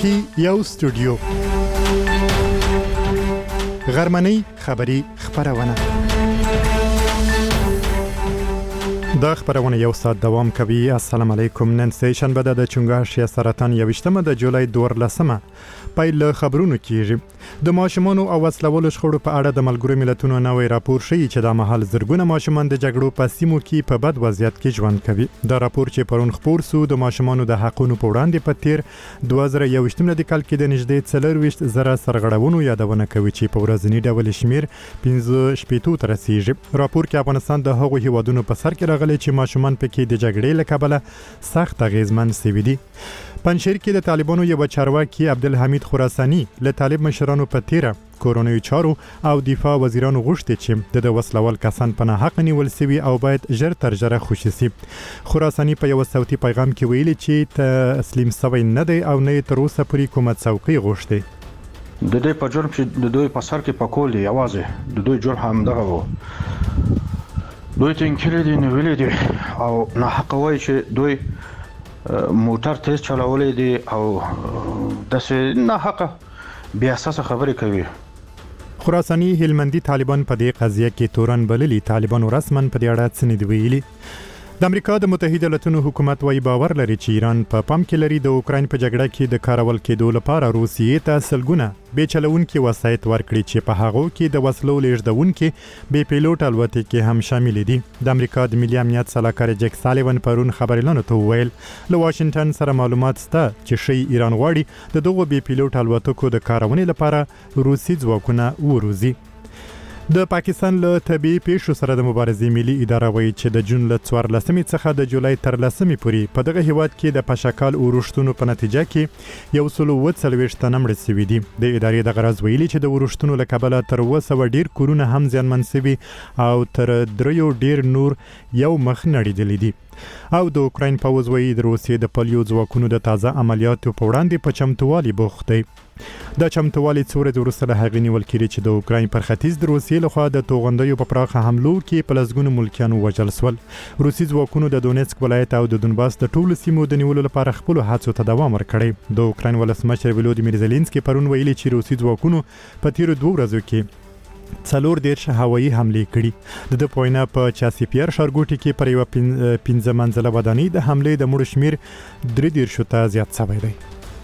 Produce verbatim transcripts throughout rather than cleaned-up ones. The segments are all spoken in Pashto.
کې یو استودیو غرمنۍ خبری خبرونه دا خبرونه یو ساعت دوام کوي. السلام علیکم. نن سه شنبه د چنګاښ سرطان یوشتمه د جولای دوه لسمه پایله خبرونه کیږي. د ماشومانو او وسلوالو شخړو په اړه د ملګرو ملتونو نوې راپور شوی چې د مهال زرګونه ماشومان د جګړو په سیمو کې په بد وضعیت کې ژوند کوي. دا راپور چې پرون خبر سو د ماشومانو د حقونو په وړاندې په تیر دوه زره یوشتمه د کال کې د نږدې څلور ویشت زره سرغړونو یادونه کوي چې په ورځنی ډول شمیر پنځه شپېته تر رسیدي. راپور کې افغانستان د هغو هیوادونو په سر کې راغلی چې ماشومان پکې د جګړې له کبله سخت اغیزمن شوي دي. پنځیر کې د طالبانو یو چارواکي عبدالحمید خراساني له طالب مشرانو په تیره کورونوي چارو او دفاع وزیرانو غوښتي چې د وسلوال کسان په حق نیول سوي او باید ژر تر ژره خوشي شي. خراساني په یو صوتي پیغام کې ویلي چې تسلیم شوی نه دی او نه تر اوسه پورې کومه څوکۍ غوښتي. د دې په جرم چې د دوی په سر کې پکول دی یوازې د دوی جرم هم دغه وو. دوی تنکرې دي نیولې دي او نه حق وایي چې دوی موټر تیز چلولې دي او داسې نه حق بیا اساسه خبرې کوي. خراساني هلمندي طالبان په دې قضیه کې تورن بللي. طالبانو رسمن په دې اړه څه نه دی ویلي. د امریکا د متحده ایالاتونو حکومت وايي باور لري چې ایران په پام کې لري د اوکراین په جګړه کې د کارول کېدو لپاره روسیې ته سلګونه بې چلونکي وسایط ورکړي چې په هغو کې د وسلو لیږدونکي بې پیلوټ الوتکې هم شامل دي. د امریکا د ملي امنیت سلاکار جک سالیون پرون خبريالانو ته وویل له واشنگټن سره معلومات شته چې شی ایران غواړي د دغو بې پیلوټ الوتکو د کارونې لپاره روسي ځواکونه وروزي. د پاکستان له طبي پیښو سره د مبارزې ملي اداره وایي چې د جون له څوارلسمې څخه د جولای تر لسمې پورې په دغه هیواد کې د پشکال اورښتونو په نتیجه کې یو سل اوه څلوېښت تنه مړه شوي دي. د ادارې د غرض ویلي چې د اورښتونو له کبله تر اوه سوه ډیر کورونه هم زیانمن شوي او تر دریو ډیر نور یو مخ نړیدلي دي. او د اوکراین پوځ وایي د روسیې د پلیو ځواکونو د تازه عملیاتو په وړاندې په چمتووالي بوخت دی. د چمتووالي څو ورځې وروسته له هغې نیول کېږي چې د اوکراین پر ختیځ د روسیې لخوا د توغندیو په پراخه حملو کې په لسګونو ملکیان ووژل شول. روسي ځواکونو د دونیتسک ولایت او د دونباس د ټولو سیمو د نیولو لپاره خپلو هڅو ته دوام ورکړی. د اوکراین ولسمشر ولودیمیر زيلنسکي پرون ویلي چې روسي ځواکونو په تیرو دوه ورځو کې څلور دیرش هوایي حملې کړي. د د پوینه په چاسیپیر ښارګوټي کې پر یو پنځه منزله ودانۍ د حملې د مړو شمیر درې دیرشو ته زیات شوی دی.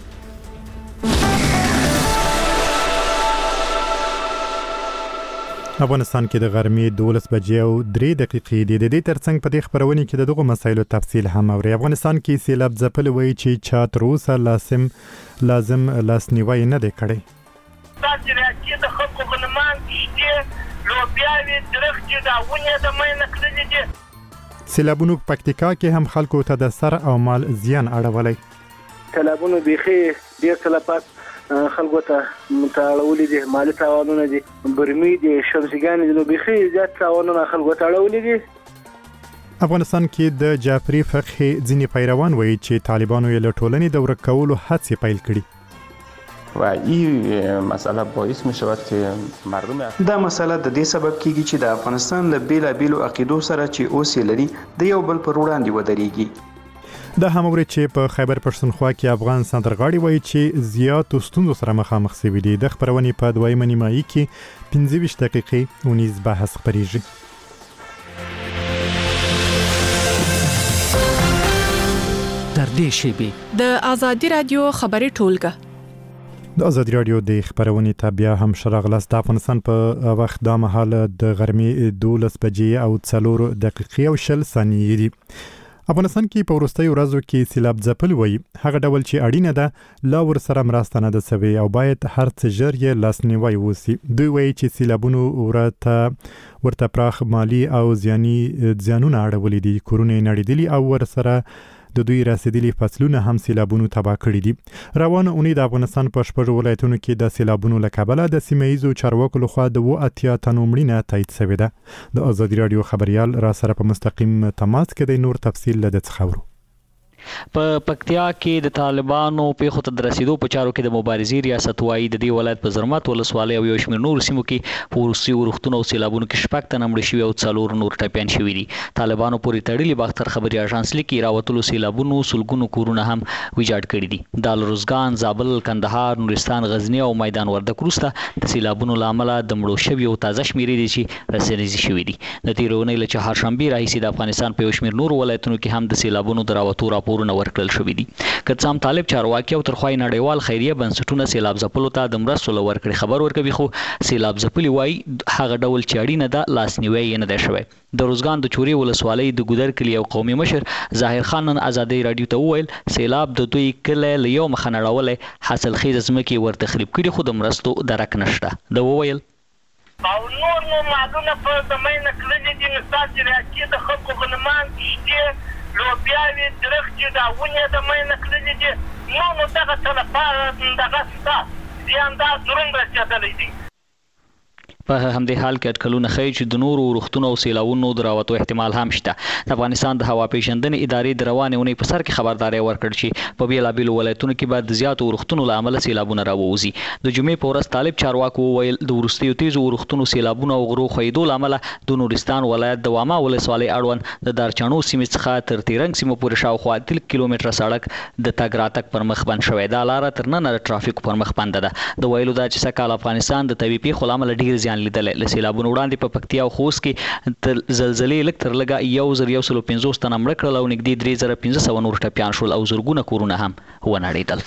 افغانستان کې د غرمې دولس بجې او درې دقیقې دي. د دې ترڅنګ په دې خبرونه کې د دغو مسایلو تفصیل هم اوري. افغانستان کې سیلاب ځپل وایي چې چا تر اوسه لازم لازم لاسنیوي نه دی کړی. تاسو راځي د خلکو غنمان شته لوبیاوي درختي دا ونه د مې نکړلې دي. سیلابونو په پکتیکا کې هم خلکو ته د سر او مال زیان اړولی. سیلابونو بيخي ډیر تلفات خلکو ته متاړولې دي، مالي تاوانونه دي، برمي دي، شمسيګان دي، نو بيخي زیات تاوانونه خلکو ته اړولې دي. افغانستان کې د جعفری فقه ځینې پیروان وایي چې طالبانو یې له ټولنې د ورک کولو هڅې پیل کړي. و این مسئله باعث می شود که مردم دا مسئله د دې سبب کیږي چې د افغانستان له بیلا بیلو عقیدو سره چې اوسې لري د یو بل پر وړاندې ودرېږي. دا هم اوري چې په خیبر پښتونخوا کې افغان سندرغاړي وایي چې زیاتو ستونزو سره مخامخ شوي دي. د خبرونې په دویمه نیمایي کې پنځه ویشت دقیقې اونیز بحث خپریږي. تر دې شیبې د آزادي رادیو خبري ټولګه د آزادي رادیو د خبرونې ته بیا هم شراغلاست. د افغانستان په وخت دا مهال د غرمې دولس بجې او څلور دقیقې او شل ثانیې دي. افغانستان کې په وروستیو ورځو کې سیلاب ځپل وایي هغه ډول چې اړینه ده لا ورسره مرسته نه ده سوې او باید هر څه ژر یې لاسنیوی وسي. دوی وایي چې سیلابونو ورته ورته پراخ مالی او زیاني زیانونه اړولي دي. کورونه نړیدلي او ورسره د دوی رسیدلي فصلونه هم سیلابونو تباه کړي دي. روانه اونۍ د افغانستان په شپږو ولایتونو کې د سیلابونو له کبله د سیمه ییزو چارواکو لخوا د اووه اتیا تنو مړینه تایید شوې ده. د آزادي رادیو خبريال را سره په مستقیم تماس کې د نور تفصیل له څخه ورو. په پکتیا کې د طالبانو په خو ته رسیدو په چارو کې د مبارزې ریاست وایي د دې ولایت په زرمت ولسوالۍ او یو شمېر نور سیمو کې په وروستي ورښتونو او سیلابونو کې شپږ تنه مړه شوي او څلور نور ټپیان شوي دي. طالبانو پورې تړلي باختر خبري اژانس لیکي راوتلو سیلابونو سلګونو کورونه هم ویجاړ کړي دي. د الروزګان، زابل، کندهار، نورستان، غزنی او میدان وردګ وروسته د سیلابونو له امله د مړو شوي او تازه شمیرې دي چې رسنیزي شوي دي. د تېرې اونۍ له چهارشنبې راهیسې د افغانستان په یو شمېر نورو ولایتونو کې هم د سیلابونو د راوتو راپورونه ورکړل شوي دي. که څه هم طالب چارواکي او ترخوای نړیوال خیریه بنسټونه سیلاب ځپلو ته د مرستو له ورکړې خبر ورکوي، خو سیلاب ځپلي وایي هغه ډول چې اړینه ده لاسنیوی یې نه دی شوی. د روزګان د چورې ولسوالۍ د ګودر کلي یو قومي مشر ظاهر خان نن ازادۍ راډیو ته وویل سیلاب د دوی کلی له یو مخه نړولی حاصلخیزه ځمکې ور تخریب کړي، خو د مرستو درک نشته. ده وویل او نور نور معلومه په زمینه کړلې دي، نو ستاسې ریاستي د خلکو غنمان شتې لوبیاوې درختې دا ونې د مینه کړلي دي، نو نو دغه څه لپاره دغه ستا زیان دا دروند رسېدلی دی. په همدې حال کې اټکلونه ښیي چې د نورو ورښتونو او سیلاوونو د راوتو احتمال هم شته. د افغانستان د هوا پیژندنې ادارې د روانې اونۍ په سر کې خبرداری ورکړ چې په بېلابېلو ولایتونو کې به د زیاتو ورښتونو له امله سیلابونه راووځي. د جمعې په ورځ طالب چارواکو وویل د وروستیو تیزو ورښتونو سیلابونو او غرو ښویېدو له امله د نورستان ولایت د واما ولسوالۍ اړوند د دارچڼو سیمې څخه تر تیرنګ سیمو پورې شاوخوا اتلس کیلومتره سړک د تګ راتګ پر مخ بند شوی. دا لاره تر ننه د ټرافیکو پر مخ بنده ده. د ویلو دا چې سږ کال افغانستان د طبیعي پیښو له امله ډېر زیان لیدلی. له سیلابونو وړاندې په پکتیا او خوست کې تر زلزلې لږ تر لږه یو زر یو سلو پنځوس تنه مړه کړل او نږدې درې زره پنځه سوه نور ټپیان شول او زرګونه کورونه هم ونړېدل.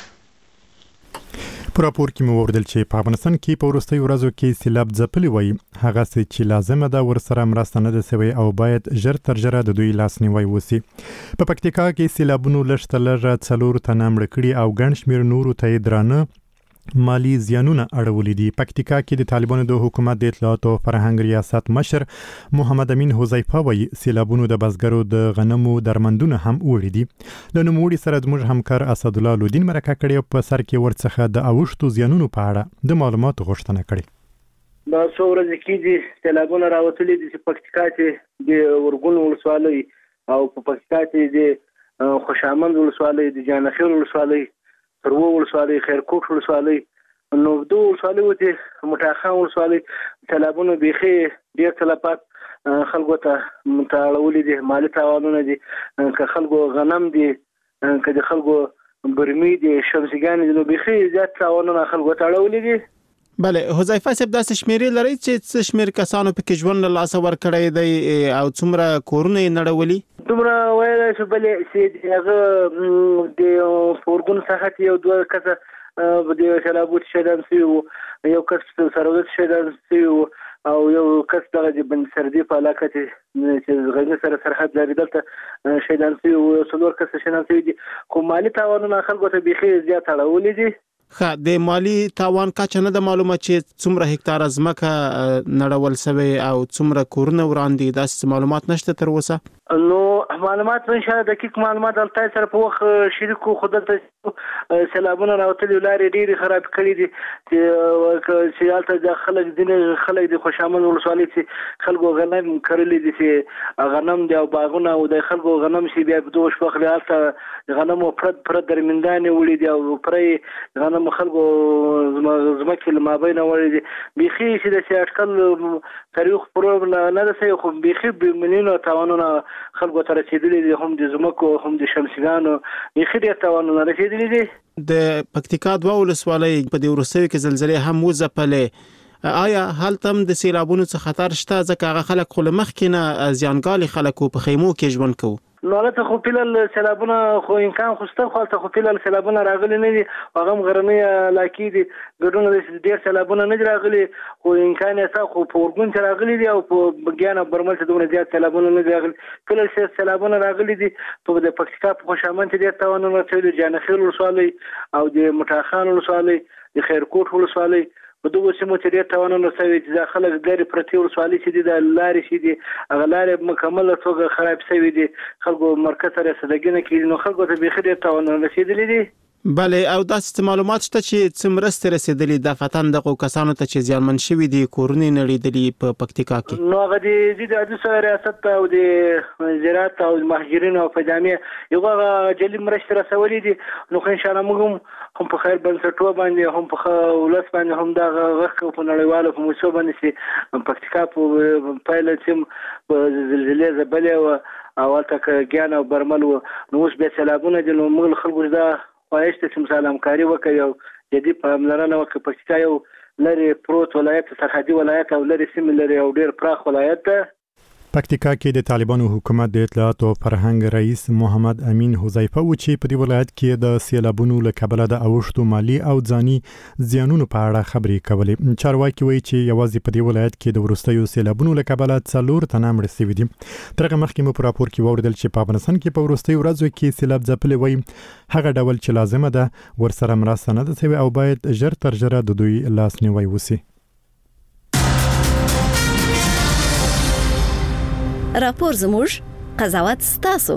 په راپور کې مو وردل چې په افغانستان کې په وروستیو ورځو کې سیلاب ځپلي وایي هغه څه چې لازمه ده ورسره مرسته نه ده سوې او باید ژر تر ژره د دوی لاسنیوی وسي. په پکتیکا کې سیلابونو لږ تر لږه څلور تنه مړه کړي او ګڼ شمېر نورو ته یې درانه مالی زیانونه اړولي دي. پکتیکا کې د طالبانو د حکومت د اطلاعات او فرهنګ ریاست مشر محمد امین حذیفه وایي سیلابونو د بزګرو د غنمو درمندونه هم وړي دي. له نوموړي سره زموږ همکار اسدالله لودین مرکه کړې او په سر کې ورڅخه د اوښتو زیانونو په اړه د معلوماتو غوښتنه کړې. دا څو ورځې کېږي سیلابونه راوتلي دي چې پکتیکا کې د ورغون ولسوالۍ او په پکتیکا کې د خوشامند ولسوالۍ، د جانخیل ولسوالۍ، پرو ولسوالۍ، خیرکوټ ولسوالۍ، نو دو ولسوالۍ وته مټاخان ولسوالۍ سیلابونو بیخي ډېر تلفات خلکو ته متاړولي دي، مالي تاوانونه دي، که خلکو غنم دي، که د خلکو برمي دي، شمسګانې دي، نو بیخي زیات تاوانونه خلکو ته اړولي دي. بله حذیفه صاحب داسې شمیرې لري چې څه شمیر کسانو پکې ژوند له لاسه ورکړی دی او څومره کورونه یې نړولي؟ دومره ویلی شو بلې چې هغه د فورګون څخه یو دوه کسه د سیلابو شهیدان شوي وو، یو کس سرودت شهیدان شوي وو او یو کس دغه د بند سردي په علاقه چې غزني سره سرحد لري دلته شهیدان شوي وو، څلور کسه شهیدان شوي دي. خو مالي تاوانونه خلکو ته بیخي زیات اړولي دي. ښه د مالی تاوان کچه نه ده معلومه چې څومره هکتاره ځمکه نړول شوې او څومره کورونه وړاندې، داسې معلومات نشته تر اوسه؟ نو معلومات ان شاء الله دقیق معلومات دلته سره په وخت شریکو خو دلته سیلابونه راوتلي لارې ډېرې خراب کړي دي چې هلته د خلک ځینې خلک د خوشامند ولسوالۍ چې خلکو غنم کرلي دي چې غنم دي او باغونه او د خلکو غنم چې بیا په دوه شپه خلې هلته غنمو پرد پرد درمندانې وړي دي او پرې غنم خلکو ځمکې له مابینه وړي دي. بیخي چې داسې اټکل تاریخ پرو نه ده سوی، خو بیخي ملیونو تاوانونه خلکو ته رسېدلي دي، هم د ځمکو هم د شمسګانو بیخي ډېر تاوانونه رسېدلي دي. د پکتیکا دوه ولسوالۍ په دې وروستیو کې زلزلې هم وځپلې، آیا هلته هم د سیلابونو څخه خطر شته؟ ځکه هغه خلک خو له مخکې نه زیانګالي خلک په خیمو کې ژوند کوو. نو هلته خو فیلل سیلابونه خو امکان خو شته، خو هلته خو فیلل سیلابونه راغلي نه دي، هغه هم غرنۍ علاقې دي، ګډونه ډېر سیلابونه نه دي راغلي، خو امکان یې شته. خو په اورګون چې راغلي دي او په بګیان او برمل چې دومره زیات سیلابونه نه دي راغلي، فیلل سیلابونه راغلي دي. په د پکتیکا په خوشامند چې ډېر تاوانونه شوي دي، جانخیل ولسوالۍ او د مټاخان ولسوالۍ، د خیرکوټ ولسوالۍ په دغو سیمو چې ډېر تاوانونه شوي دي. دا خلک لرې پرتې ولسوالۍ چې دي، د لارې چې دي هغه لارې مکمله توګه خراب شوي دي، خلکو مرکز سره رسېدګي نه کېږي، نو خلکو ته بیخي ډېر تاوانونه رسېدلي دي. بله او داسې معلومات شته چې څومره رسیدلي د فتن دغه کسانو ته چې زیانمن شوي دي کورونه نړیدلي په پکتیکا کې؟ نو هغه د د عدالت ریاست او د زراعت او مهاجرین او فجامع یو جلي مرستې رسولې دي. نو ان شاء الله موږ هم په خیر بنسټو باندې هم په ولس باندې هم دا غږ په نړیوالو په موسسو باندې چې پکتیکا په پایله چې زلزلې زبلې او البته ګیان او برمل نو اوس به سیلابونه دي. نو موږ خلکو دا خوایشته چې مثال همکاري وکړي او جدي پاملرنه وکړي. پکتیکا یو لري پروت ولایت سرحدي ولایت او لري سیمه لري او ډیر پراخ ولایت ده. پکتیکا کې د طالبانو حکومت د اطلاعات او فرهنګ رئیس محمد امین حذیفه و چې په دې ولایت کې د سیلابونو له کبله د اوښتو مالی او ځاني زیانونو په اړه خبرې کولې. چارواکي وایي چې یوازې په دې ولایت کې د وروستیو سیلابونو له کبله څلور تنه مړه شوي دي. تر هغه مخکې مو په راپور کې واوریدل چې په افغانستان کې په وروستیو ورځو کې سیلاب ځپلي وایي هغه ډول چې لازمه ده ورسره مرسته نه ده شوې او باید ژر تر ژره د دوی لاسنیوی وشي. راپور زموږ قضاوت ستاسو.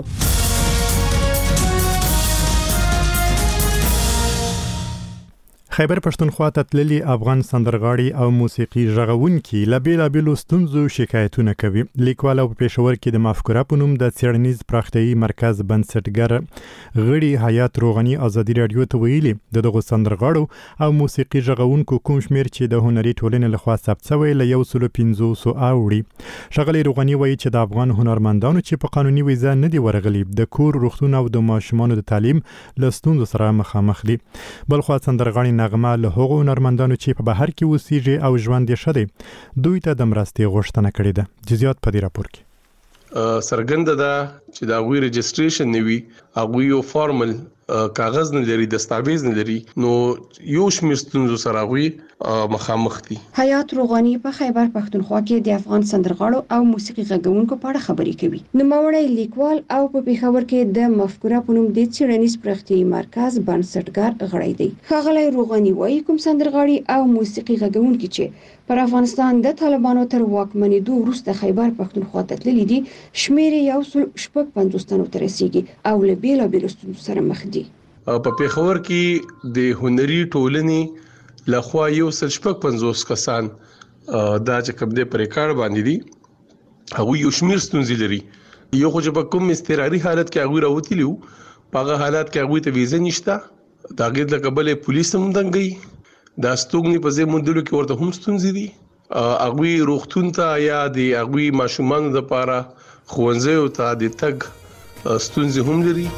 خیبر پښتونخوا ته تللي افغان سندرغاړي او موسیقي ژغونکي له بېلابېلو ستونزو شکایتونه کوي. لیکوال او په پېښور کې د مفکوره په نوم د څېړنیز پراختیایي مرکز بنسټګر غړي حیات روغني ازادي راډیو ته ویلي د دغو سندرغاړو او موسیقي ژغونکو کوم شمېر چې د هنري ټولنې لخوا ثبت شوی له یو سلو پنځوسو اوړي. ښاغلی روغني وایي چې د افغان هنرمندانو چې په قانوني ویزه نه دي ورغلي د کور روغتون او د ماشومانو د تعلیم له ستونزو سره مخامخ دي. بلخوا سندرغاړي نغمه له هغو هنرمندانو چې په بهر کې اوسېږي او ژوند یې ښه دی دوی ته د مرستې غوښتنه کړې ده. جزئیات په دې راپور کې څرګنده ده چې دا غوي رجسټریشن نوي هغه یو فارمل کاغذ نه لري دستاویز نه لري نو یو شمېر ستونزو سره غوي مخامخ دي. حیات روغني په خیبر پښتونخوا کې د افغان سندرغاړو او موسیقي غږونکو په اړه خبرې کوي. نوموړی لیکوال او په پېښور کې د مفکوره په نوم د څېړنیز پراختیایي مرکز بنسټګر غړی دی. ښاغلی روغني وایي کوم سندرغاړي او موسیقي غږونکي چې پر افغانستان د طالبانو تر واکمنېدو وروسته خیبر پښتونخوا ته تللي دي شمېر یې یو سل شپږ پنځوس تنو ته رسیږي او له بېلابېلو ستونزو سره مخ دي. په پېښور کې د هنري ټولنې لخوا یو سل شپږ پنځوس کسان دا چې کوم دې پر ریکارډ باندې دي هغه یو شمېر ستونزې لري. یو خو چې په کوم استقراري حالت کې هغه راوتلی وو په هغه حالت کې هغه ته ویزه نشته دا غیر د قبل پولیس هم دنګي دا ستوګنی په ځای مندلو کې ورته هم ستونزې دي. هغه روغتون ته یا د هغه ماشومان د لپاره خوندزیو ته د تګ ستونزې هم لري.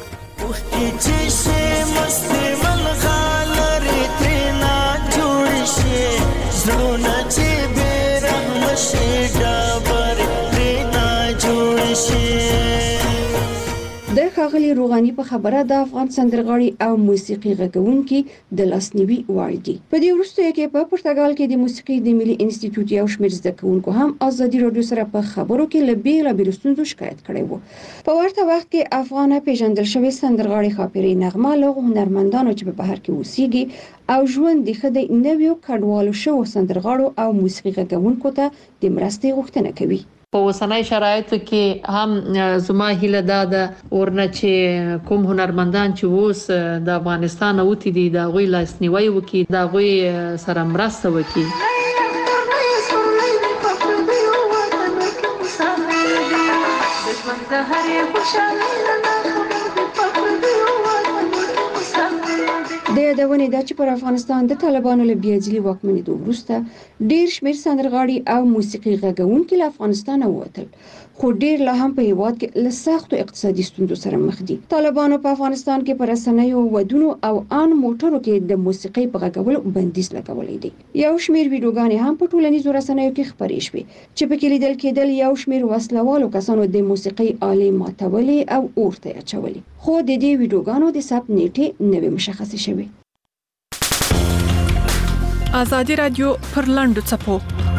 د ښاغلي روغاني په خبره د افغان سندرغاړي او موسیقي غږونکي د لاسنیوي وړ دي. په دې وروستیو کې په پرتګال کې د موسیقي د ملي انسټیټیوټ یو شمېر زده کوونکو هم ازادي راډیو سره په خبرو کې له بېلابېلو ستونزو شکایت کړی و. په ورته وخت کې افغانه پیژندل شوې سندرغاړي ښاپیري نغمه له هنرمندانو چې په بهر کې اوسېږي او ژوند د ښه دی نویو کډوالو شوو سندرغاړو او موسیقي غږونکو ته د مرستې غوښتنه کوي. په اوسنۍ شرایطو کې هم زما هیله دا ده ورنه چې کوم هنرمندان چې اوس د افغانستان اوتی دي د غوي لاسنیوي وکي د غوي سره مرسته وکي. د یادونې دا چې پر افغانستان د طالبانو له بیاځلي واکمنېدو وروسته ډېر شمېر سندرغاړي او موسیقي غږونکي له افغانستانه ووتل خو ډېر لا هم په هېواد کې له سختو اقتصادي ستونزو سره مخ دي. طالبانو په افغانستان کې په رسنیو ودونو او ان موټرو کې د موسیقي په غږولو بندیز لګولی دی. یو شمېر ویډیوګانې هم په ټولنیزو رسنیو کې خپرې شوې چې پکې لیدل کېدل یو شمېر وسلوالو کسانو د موسیقي آلې ماتولې او اور ته اچولې خو د دې ویډیوګانو د ثبت نیټې نه وې مشخصې شوې. ازادي رادیو پر لاندو چپو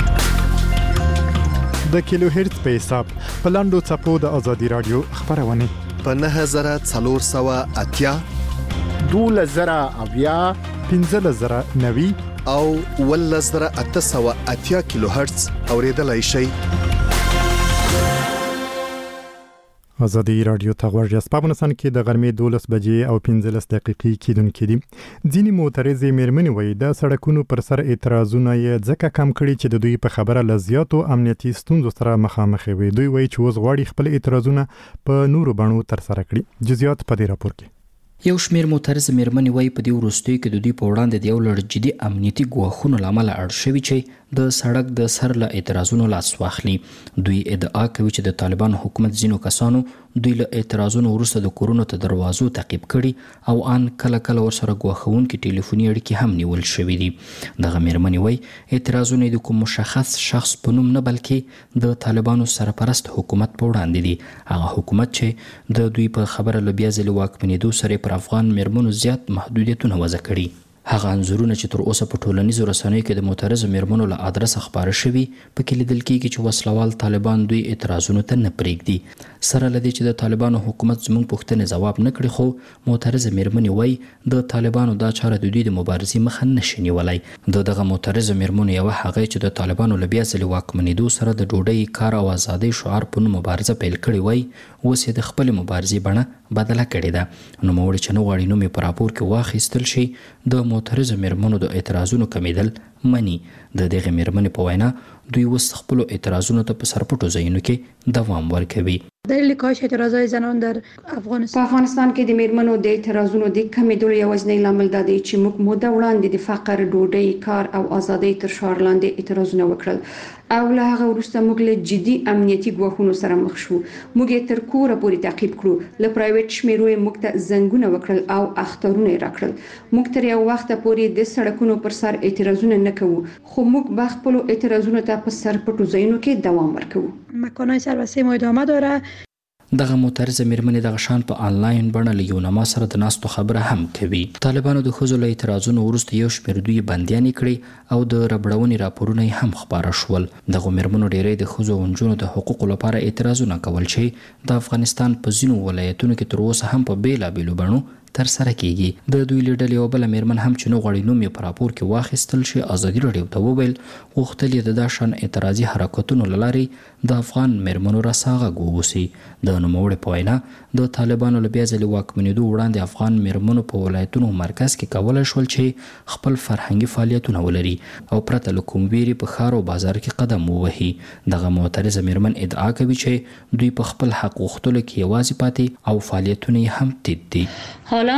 د کیلو هرتز په حساب په لاندو چپو د ازادي رادیو خبرونه په نه زره څلور سوه اتیا دوله زره اویا پنځه زره نوي او ول زره اته سوه اتیا کیلو هرتز اوریدلای شي. ازادي رادیو ته ورجس په افغانستان کې د غرمې دولس بجې او پنځلس دقیقې کېدونکې دي. ځینې معترضې مېرمنې وایي د سړکونو پر سر اعتراضونه یې ځکه کم کړي چې د دوی په خبره له زیاتو امنیتي ستونزو سره مخامخ وي. دوی وایي چې اوس غواړي خپل اعتراضونه په نورو بڼو ترسره کړي. جزئیات په دې راپور کې. یو شمیر معترض مېرمنې وایي په دې وروستیو کې د دوی په وړاندې د یو لړ جدي امنیتي ګواښونو له امله اړ شوي چې د سړک د سر له اعتراضونو لاس واخلي. دوی ادعا کوي چې د طالبان حکومت ځینو کسانو دوی له اعتراضونو وروسته د کورونو ته دروازو تعقیب کړي او ان کله کله ورسره ګواښونکي ټلیفوني اړیکې هم نیول شوي دي. دغه مېرمنې وایي اعتراضونه د کوم مشخص شخص په نوم نه بلکې د طالبانو سرپرست حکومت په وړاندې دي. هغه حکومت چې د دوی په خبره له بیا ځلې واکمنېدو سره پر افغان مېرمنو زیات محدودیتونه وضع کړي. هغه انځورونه چې تر اوسه په ټولنیزو رسنیو کې د معترض مېرمنو له ادرسه خبره شوي پکې لیدل کېږي چې وسلوال طالبان دوی اعتراضونو ته نه پرېږدي. سره له دې چې د طالبانو حکومت زموږ پوښتنې ځواب نه کړي، خو معترض مېرمنې وایي د طالبانو دا چاره د دوی د مبارزې مخه نشي نیولی. د دغه معترض مېرمنو یوه هغه چې د طالبانو له بیا ځلې واکمنېدو سره د ډوډۍ، کار او ازادۍ شعار په نوم مبارزه پیل کړې وایي اوس یې د خپلې مبارزې بڼه بدله کړې ده. نوموړې چې نه غواړي نوم یې په راپور کې واخیستل شي د معترض مېرمنو د اعتراضونو کمیدل مني. د دغه مېرمنې په وینا دوی اوس خپلو اعتراضونو ته په سرپټو ځایونو کې دوام ورکوي. دلیل کاهش اعتراضهای زنان در افغانستان په افغانستان کې د مېرمنو د اعتراضونو د کمیدلو یوازینی لامل دا دی چې موږ موده وړاندې د فقر، ډوډۍ، کار او ازادۍ تر شعار لاندې اعتراضونه وکړل او له هغه وروسته موږ له جدي امنیتي ګواښونو سره مخ شو. موږ یې تر کوره پورې تعقیب کړو، له پرایویټ شمیرو یې موږ ته زنګونه وکړل او اخترونه یې راکړل. موږ تر یو وخته پورې د سړکونو پر سر اعتراضونه نه کوو، خو موږ به خپلو اعتراضونو ته په سرپټو ځایونو کې دوام ورکوو. مکانهای سربسته ما ادامه داره. دغه معترضه مېرمنې دغه شان په آنلاین بڼه له یونما سره د ناستو خبره هم کوي. طالبانو د ښځو له اعتراضونو وروسته یو شمېر دوی بندیانې کړي او د ربړونې راپورونه یې هم خپاره شول. دغه مېرمنو ډېری د ښځو او نجونو د حقوقو لپاره اعتراضونه کول چې د افغانستان په ځینو ولایتونو کې تر اوسه هم په بېلابېلو بڼو تر سره کیږي. د دوی لیډل یو بل مېرمن هم چې نو غړي نوم یې په راپور کې واخیستل شي ازادي راډیو ته وویل غوښتل یې د داشان اعتراضي حرکتونو لارې د افغان مېرمنو راساغه ګووسی. د نوموړي په وینا د طالبانو له بیا ځلې واکمنېدو وړاندې افغان مېرمنو په ولایتونو مرکز کې کولای شول چې خپل فرهنګي فعالیتونه ولري او پرته له کوم ویرې په ښار او بازار کې قدم ووهي. دغه معترضه مېرمن ادعا کوي چې دوی په خپل حق غوښتلو کې یوازې پاتې او فعالیتونه یې هم تید دي. حالا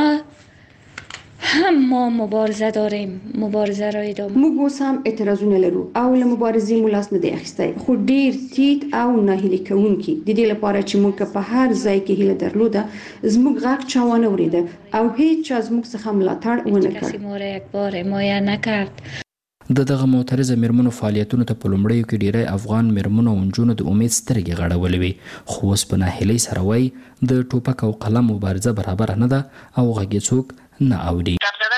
هم ما مبارزه داریم، مبارزه را ادامه. موږ اوس هم اعتراضونه لرو او له مبارزې مو لاس نه دی اخیستی، خو ډیر تیت او ناهیلي کوونکي. د دې لپاره چې موږ په هر ځای کې هیله درلوده زموږ غږ چا ونه اورېده او هیڅ چا زموږ څخه ملاتړ ونه کړ. کسی ما را یک بار حمایه نکرد. د دغه معترضه مېرمنو فعالیتونو ته په لومړیو کې ډیری افغان مېرمنو او نجونو د امید سترګې غړولې وي، خو اوس په ناهیلۍ سره وایي د ټوپک او قلم مبارزه برابره نه ده او غږ یې څوک نه اوري.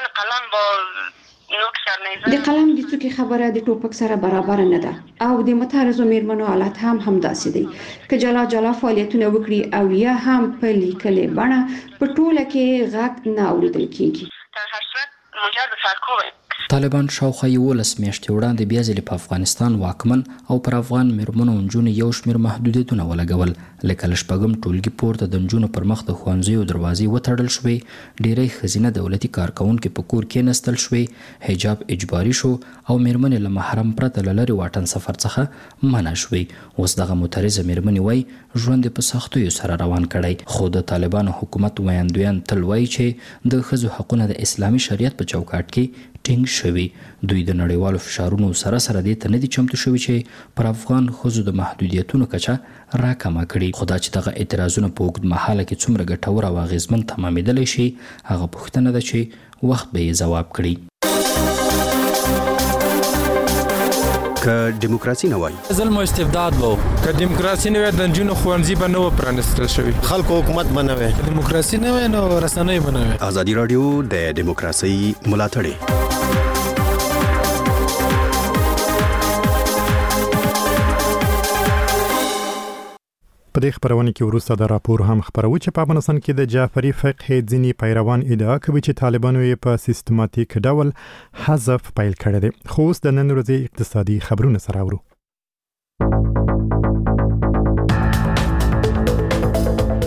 د قلم د څوکۍ خبره د ټوپک سره برابر نه ده او د متحرزو مېرمنو حالت هم همداسې دی. که جلا جلا فعالیتونه وکړي او یا هم په لیکلې بڼه په ټوله کې غږ نه اورېدل کېږي. طالبان شاوخوا یولس میاشتې وړاندې بیا ځلې په افغانستان واکمن او پر افغان مېرمنو او نجونو یو شمېر محدودیتونه ولګول. لکه له شپږم ټولګي پورته د نجونو پر مخ د ښوونځیو دروازې وتړل شوې، ډېری ښځینه دولتي کارکوونکي په کور کېنستل شوې، حجاب اجباري شو او مېرمنې له محرم پرته له لرې واټن سفر څخه منع شوې. اوس دغه معترضه مېرمنې وایي ژوند یې په سختیو سره روان کړی، خو د طالبانو حکومت ویاندویان تل وایي چې د ښځو حقونه د اسلامي شریعت په چوکاټ کې ټینګ شوي. دوی د نړیوالو فشارونو سره سره دې ته نه دي چمتو شوي چې پر افغان ښځو د محدودیتونو کچه راکمه کړي. خو دا چې دغه اعتراضونه په اوږد مهاله کې څومره ګټور او اغېزمن تمامېدلی شي هغه پوښتنه ده چې وخت به یې ځواب کړي. که دیموکراسي نه وای ظلم او استبداد وو، که دیموکراسي نه وای د نجونو ښوونځي به نه و پرانیستل شوي، خلکو حکومت به نه وای، دیموکراسي نه وای نو رسنۍ به نه وای. ازادي راډیو د دیموکراسي ملاتړ په دې خبرونه کې وروسته د راپور هم خبرو چې په افغانستان کې د جعفری فقه ځینی پیروان ادعا کوي چې طالبانو یې په سیستماتیک ډول حذف پیل کړی دی. خو اوس د نن ورځې اقتصادي خبرونه سره اورو.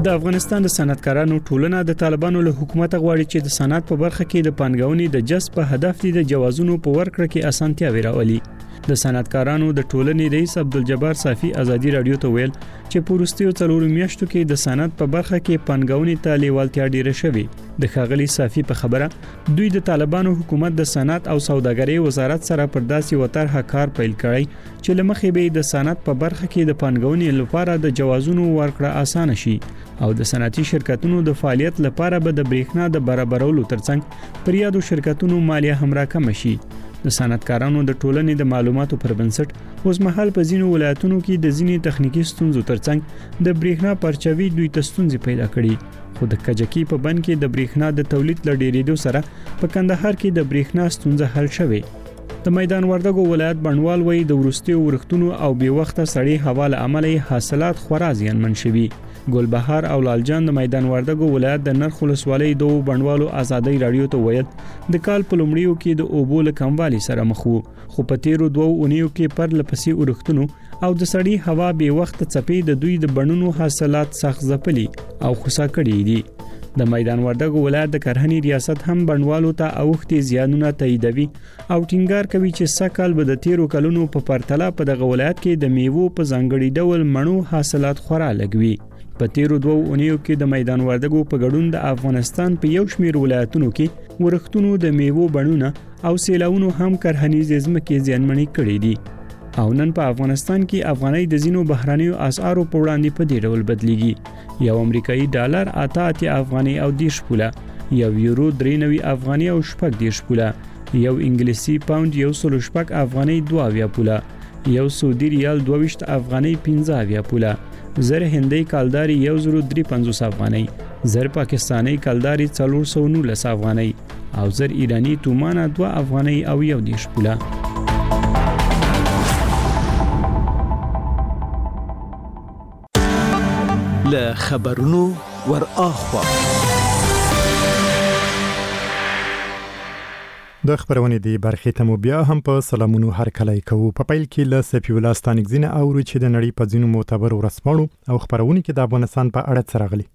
د افغانستان د صنعتکارانو ټولنه د طالبانو له حکومت غواړي چې د صنعت په برخه کې د پانګونې د جذب په هدف دي د جوازونو په ورکړه کې اسانتیا وراولي. د صنعتکارانو د ټولنې رئیس عبدالجبار صافي ازادي رادیو ته ویل چې په وروستیو څلورو میاشتو کې د صنعت په برخه کې پانګونې ته لیوالتیا ډیره شوې. د ښاغلي صافي په خبره دوی د طالبانو حکومت د صنعت او سوداګرۍ وزارت سره پر داسې وطرحه کار پیل کړی چې لمخې به د صنعت په برخه کې د پانګونې لپاره د جوازونو ورکړه اسانه شي او د صنعتي شرکتونو د فعالیت لپاره به د بریښنا د برابرولو ترڅنګ پر یادو شرکتونو مالیه هم راکم شي. د صنعتکارانو د ټولنې د معلوماتو پر بنسټ اوس مهال په ځینو ولایتونو کې د ځینې تخنیکی ستونزو ترڅنګ د بریښنا پرچاوي دوی ته ستونزې پیدا کړي. خو د کجکی په بند کې د بریښنا د تولید لډېرېدو سره په کندهار کې د بریښنا ستونزه حل شوه. د میدان وردګو ولایت بڼوال وایي د ورستیو ورښتونو او بې وخته سړې هوا له امله حاصلات خورا زیانمن شوي. ګلبهار او لالجان د میدان وردګو ولایت د نرخ ولسوالۍ دوه بڼوالو ازادۍ رادیو ته ویل د کال په لومړیو کې د اوبو له کموالي سره مخ وو، خو په تیرو دوه اونیو کې پر لپسې ورښتونو او د سړې هوا بې وخت څپې د دوی د بڼونو حاصلات سخت ځپلي او خوسا کړي دي. د میدان وردګو ولایت د کرهنی ریاست هم بڼوالو ته اوختي زیانونه تاییدوي او ټینګار کوي چې سکهال به د تیرو کلونو په پرتله په دغه ولایت کې د میوو په ځانګړي ډول مڼو حاصلات خورا لګوي. په تیرو دوه اونیو کې د میدان وردګو په ګډون د افغانستان په یو شمیر ولایتونو کې ورښتونو د میوو بڼونه او سیلاونو هم کرهنیز ځمکې زیانمنې کړې دي او نن په افغانستان کې افغانۍ د ځینو بهرانیو اسعارو په وړاندې په دې ډول بدلیږي. یو امریکایي ډالر اته اتیا افغانۍ او دیرش پوله، یو یورو درې نوي افغانۍ او شپږ دیرش پوله، یو انګلیسي پاوند یو سل شپږ افغانۍ دوه اویا پوله، یو سعودي ریال دوه ویشت افغانۍ پنځه اویا پوله، زر هندۍ کالداري یو زر درې پنځوس افغانۍ، زر پاکستاني کالداري څلور سوه نولس افغانۍ او زر ایرانی تومانه دوه افغانۍ او یو دیرش پوله. له خبرونو ور اخوا د خبرونې دی برخې ته مو بیا هم په سلامونو هر کله کوو. په پیل کې له سپی الله ستانګزینه اورو چې د نړۍ په ځینو معتبر ورسپاړو او خبرونه کې د افغانستان په اړه څه راغلي.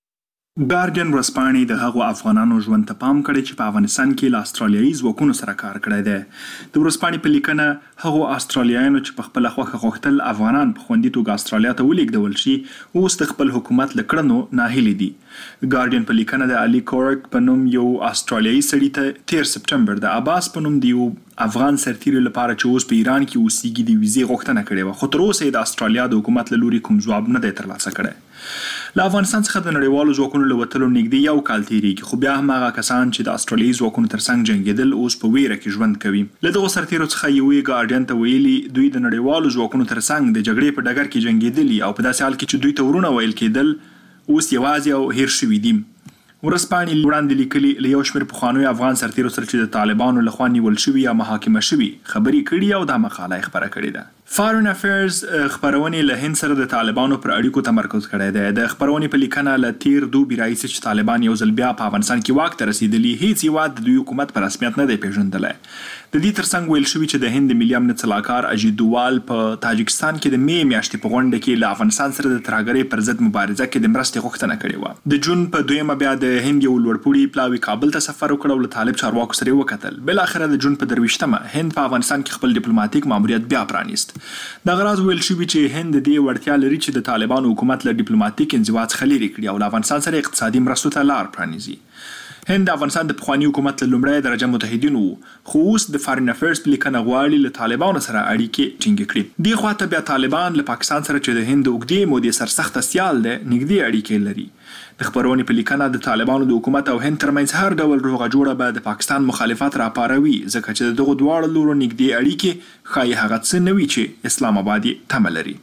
ګارډین ورځپاڼې د هغو افغانانو ژوند ته پام کړی چې په افغانستان کې له استرالیایي ځواکونو سره کار کړی دی. د ورځپاڼې په لیکنه هغو استرالیایانو چې په خپله خوښه غوښتل افغانان په خوندي توګه استرالیا ته ولېږدول شي اوس د خپل حکومت له کړنو ناهیلي دي. ګارډین په لیکنه د علي کورک په نوم یو استرالیایي سړي ته تیر سپټمبر د عباس په نوم د یو افغان سرتیري لپاره چې اوس په ایران کې اوسېږي د ویزې غوښتنه کړې وه، خو تر اوسه یې د استرالیا د حکومت له لوري کوم ځواب نه دی ترلاسه کړی. له افغانستان څخه د نړیوالو ځواکونو له وتلو نږدې یو کال تیریږي، خو بیا هم هغه کسان چې د استرالیایي ځواکونو ترڅنګ جنګېدل اوس په ویره کې ژوند کوي. له دغو سرتیرو څخه یوې ګارډین ته ویلي دوی د نړیوالو ځواکونو ترڅنګ د جګړې په ډګر کې جنګېدلي او په داسې حال کې چې دوی ته ورونه ویل کېدل اوس یوازې او هیر شوي دي. ورځپاڼې وړاندې لیکلي له یو شمېر پخوانیو افغان سرتیرو سره چې د طالبانو لخوا نیول شوي یا محاکمه شوي خبرې کړي او دا مقاله یې خپره کړې ده. فارن افیرز خبرونې له هند سره د طالبانو پر اړیکو تمرکز کړی دی. د خبرونې په لیکنه له تیر دوبي راهیسې چې طالبان یو ځل بیا په افغانستان کې واک ته رسېدلي هیڅ هیواد د دوی حکومت په رسمیت نه دی پیژندلی. د دې ترڅنګ ویل شوي چې د هند د ملي امنیت سلاکار اجیت دووال په تاجکستان کې د می میاشتې په غونډه کې له افغانستان سره د ترهګرۍ پر ضد مبارزه کې د مرستې غوښتنه کړې وه. د جون په دویمه بیا د هند یو لوړپوړي پلاوي کابل ته سفر وکړ او له طالب چارواکو سره یې وکتل. بالاخره د جون په درویشتمه هند په افغانستان کې خپل ډیپلوماټیک ماموریت بیا پرانیست. دغه راز ویل شوي چې هند د دې وړتیا لري چې د طالبانو حکومت له ډیپلوماټیک انزوا څخه لرې کړي او له افغانستان سره اقتصادي مرستو ته لار پرانیزي. هند د افغانستان د پخواني حکومت له لومړۍ درجه متحدین وو، خو اوس د فارن افیرز په لیکنه غواړي له طالبانو سره اړیکې ټینګې کړي. دې خواته بیا طالبان له پاکستان سره چې د هند د اوږدې مودې سرسخته سیال دی نږدې اړیکې لري. د خبرونې په لیکنه د طالبانو د حکومت او هند ترمنځ هر ډول روغه جوړه به د پاکستان مخالفت راپاروي، ځکه چې د دغو دواړو لورو نږدې اړیکې ښایي هغه څه نه وي چې اسلام آباد یې تمه لري.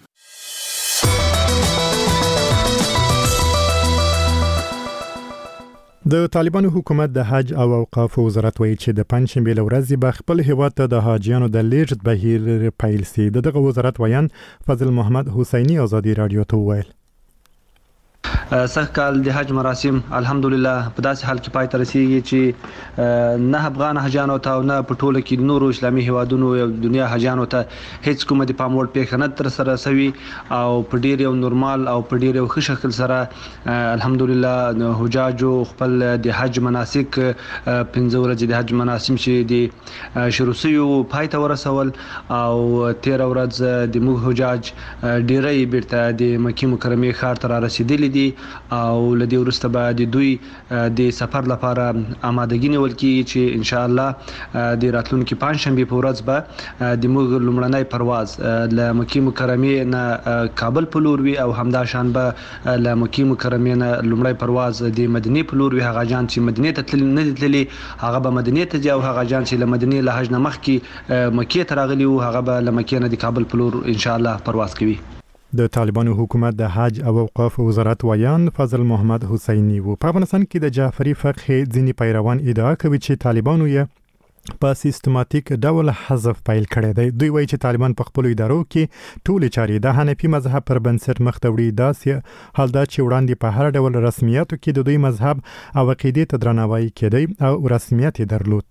د طالبانو حکومت د حج او اوقاف وزارت وایي چې د پنځشنبې له ورځې به خپل هیواد ته د حاجیانو د لیږد بهیر پیل سي. دغه وزارت ویان فضل محمد حسیني ازادي رادیو ته وویل سږ کال د حج مراسم الحمدلله په داسې حال کې پای ته رسیږي چې نه افغان حاجانو ته او نه په ټوله کې نورو اسلامي هیوادونو او دنیا حاجانو ته هیڅ کومه د پام وړ پیښه نه تر سره شوې او په ډیر یو نورمال او په ډیر یو ښه شکل سره الحمدلله حجاجو خپل د حج مناسک پنځه ورځې د حج مناسم چې د شروع شوي پای ته ورسول او تیره ورځ د موږ حجاج ډیری بیرته د مکې مکرمې ښار ته را رسیدلي دي او له دې وروسته به د دوی د سفر لپاره آمادګي نیول کېږي چې انشاءالله د راتلونکي پنجشنبې په ورځ به د موږ لومړنی پرواز له مکې مکرمې نه کابل په لور وي او همداشان به له مکې مکرمې نه لومړی پرواز د مدینې په لور وي. هغه جان چې مدینې ته تللي نه دي تللي هغه به مدینې ته ځي او هغه جان چې له مدینې له حج نه مخکې مکې ته راغلي وو هغه به له مکې نه د کابل په لور انشاءالله پرواز کوي. د طالبانو حکومت د حج او اوقاف وزارت ویان فضل محمد حسینی وو. په افغانستان کې د جعفری فقه ځینې پیروان ادعا کوي چې طالبانو یې په سیستماتیک ډول حذف پیل کړی دی. دوی وایي چې طالبان په خپل ادارو کې ټولې چارې د حنفي مذهب پر بنسټ مخ ته وړي. داسې حال دا چې وړاندې په هر ډول رسمیاتو کې د دوی مذهب او عقیدې ته درناوی کېدی او رسمیت یې درلود.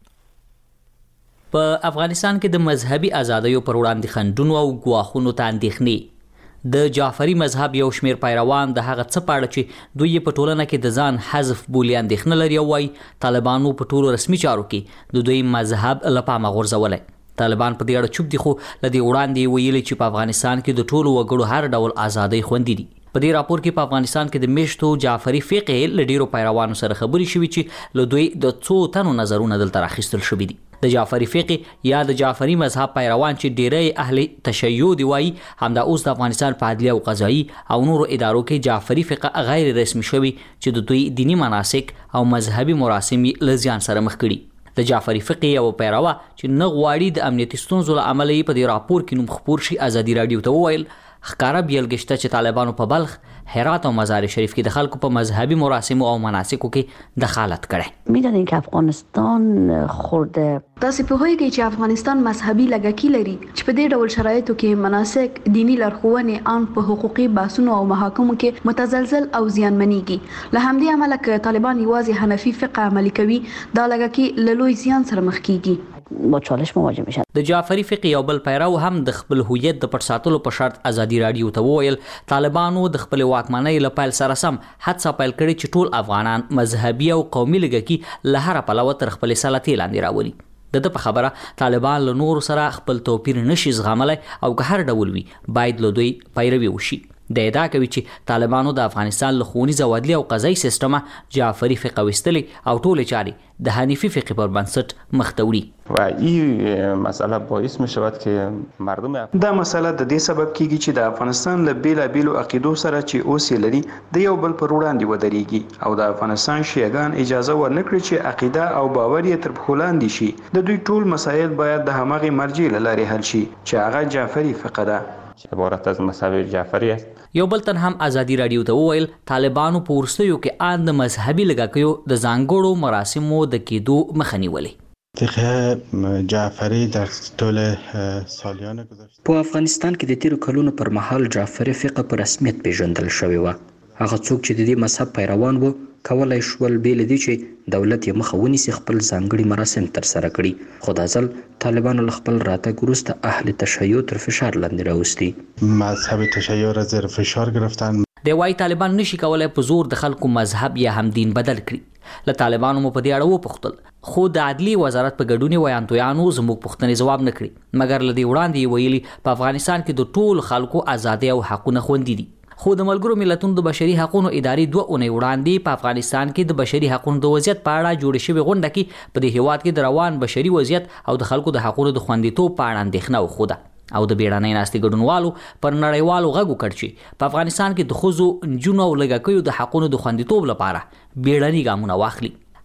په افغانستان کې د مذهبي ازادیو پر وړاندې خنډونو او ګواښونو ته اندېښنې د جعفری مذهب یو شمیر پیروان د هغه څه په اړه چې دوی په ټولنه کې د ځان حذف بولي اندېښنه لري او وایي طالبانو په ټولو رسمي چارو کې د دوی مذهب له پامه غورځولی. طالبان په دې اړه چوپ دي خو له دې وړاندې ویلي چې په افغانستان کې د ټولو وګړو هر ډول ازادۍ خوندي دي. په دې راپور کې په افغانستان کې د میشتو جعفری فقه له ډیرو پیروانو سره خبرې شوې چې له دوی د څو تنو نظرونه دلته راخیستل شوي دي. د جعفری فقه یا د جعفری مذهب پیروان چې ډیری اهل تشیع دی وایي همدا اوس د افغانستان په عدلیه او قضایي او نورو ادارو کې جعفری فقه غیر رسمي شوي چې د دوی دینی مناسک او مذهبي مراسم له زیان سره مخ کړي. د جعفری فقه یو پیروا چې نه غواړي د امنیتي ستونزو له امله په دې راپور کې نوم خپور شي ازادي رادیو ته وویل ښکاره بیلګشته چې طالبانو په بلخ، هرات او مزار شریف کې د خلکو په مذهبي مراسمو او مناسکو کې دخالت کړي. میدونین که افغانستان خورده تاسو په هوی کې چې افغانستان مذهبي لګکی لري چې په دې ډول شرایطو کې مناسک دینی لارښوونې ان په حقوقي بحثونو او محاکمو کې متزلزل او زیانمنېږي. له همدې امله چې طالبان یوازې حنفي فقه عملي کوي دا لګکی له لوی زیان سره مخ کیږي. با چالش مواجه میشن. د جعفری فقه یو بل پیرو هم د خپل هویت د پټ ساتلو په شرط ازادي رادیو ته وویل طالبانو د خپل واکمنۍ له پیل سره سم هڅه پیل کړې چې ټول افغانان مذهبي او قومي لږکي له هر پلوه تر خپل سلطې لاندې راولي. د د په خبره طالبان له نورو سره خپل توپیر نشي زغملی او که هر ډول وي باید له دوی پیروي وشي. د ادعا کوي چې طالبانو د افغانستان له ښوونیز او عدلي او قضایي سیستمه جعفری فقه ویستلې او ټولې چارې د حنیفی فقه پر بنسټ مخ ته وړي. و این مسئله باعث می شود که مردم دا مسئله د دې سبب کیږي چې د افغانستان له بیلابیلو عقیدو سره چې اوس لري د یو بل پر وړاندې ودرېږي او د افغانستان شیعاګان اجازه ورنکړي چې عقیده او باور یې تر پښو لاندې شي. د دوی ټول مسایل باید د همغې مرجع له لارې حل شي چې هغه جعفری فقه ده. عبارت از مذهب جعفری است. یو بل تن هم ازادي رادیو ته وویل طالبانو په وروستیو کې ان د مذهبي لږکیو د ځانګړو مراسمو د کېدو مخه نیولې. فقه جعفری در طول سالیان گذشته په افغانستان کې د تیرو کلونو پر مهال جعفری فقه په رسمیت پیژندل شوی و. هغه څوک چې د دې مذهب پیروان وو کولای شول بیل دي چې دولت یې مخه ونیسي خپل ځانګړي مراسم تر سره کړي. خو دا ځل طالبانو له خپل راتګ وروسته اهل تشیع تر فشار لاندې راوستي. مذهب تشیع را زیر فشار گرفتن. د وايي طالبان نشي کولای په زور د خلکو مذهب یا هم دین بدل کړي. له طالبانو مو په دې اړه وپوښتل خو د عدلي وزارت په ګډون ویانتویانو زموږ پوښتنې ځواب نه کړي مګر له دې وړاندې ویلي په افغانستان کې د ټول خلکو ازادي او حقونه خوندي دي. خو د ملګرو ملتونو د بشري حقوقو ادارې دوه اونۍ وړاندې په افغانستان کې د بشري حقوقو د وضعیت په اړه جوړې شوې غونډه کې په دې هیواد کې د روان بشري وضعیت او د خلکو د حقوقو د خوندیتوب په اړه اندېښنه وښوده او د بیړنۍ ناستې ګډونوالو پر نړیوالو غږ وکړ چې په افغانستان کې د ښځو، نجونو او لږکیو د حقوقو د خوندیتوب لپاره بیړني ګامونه واخلي.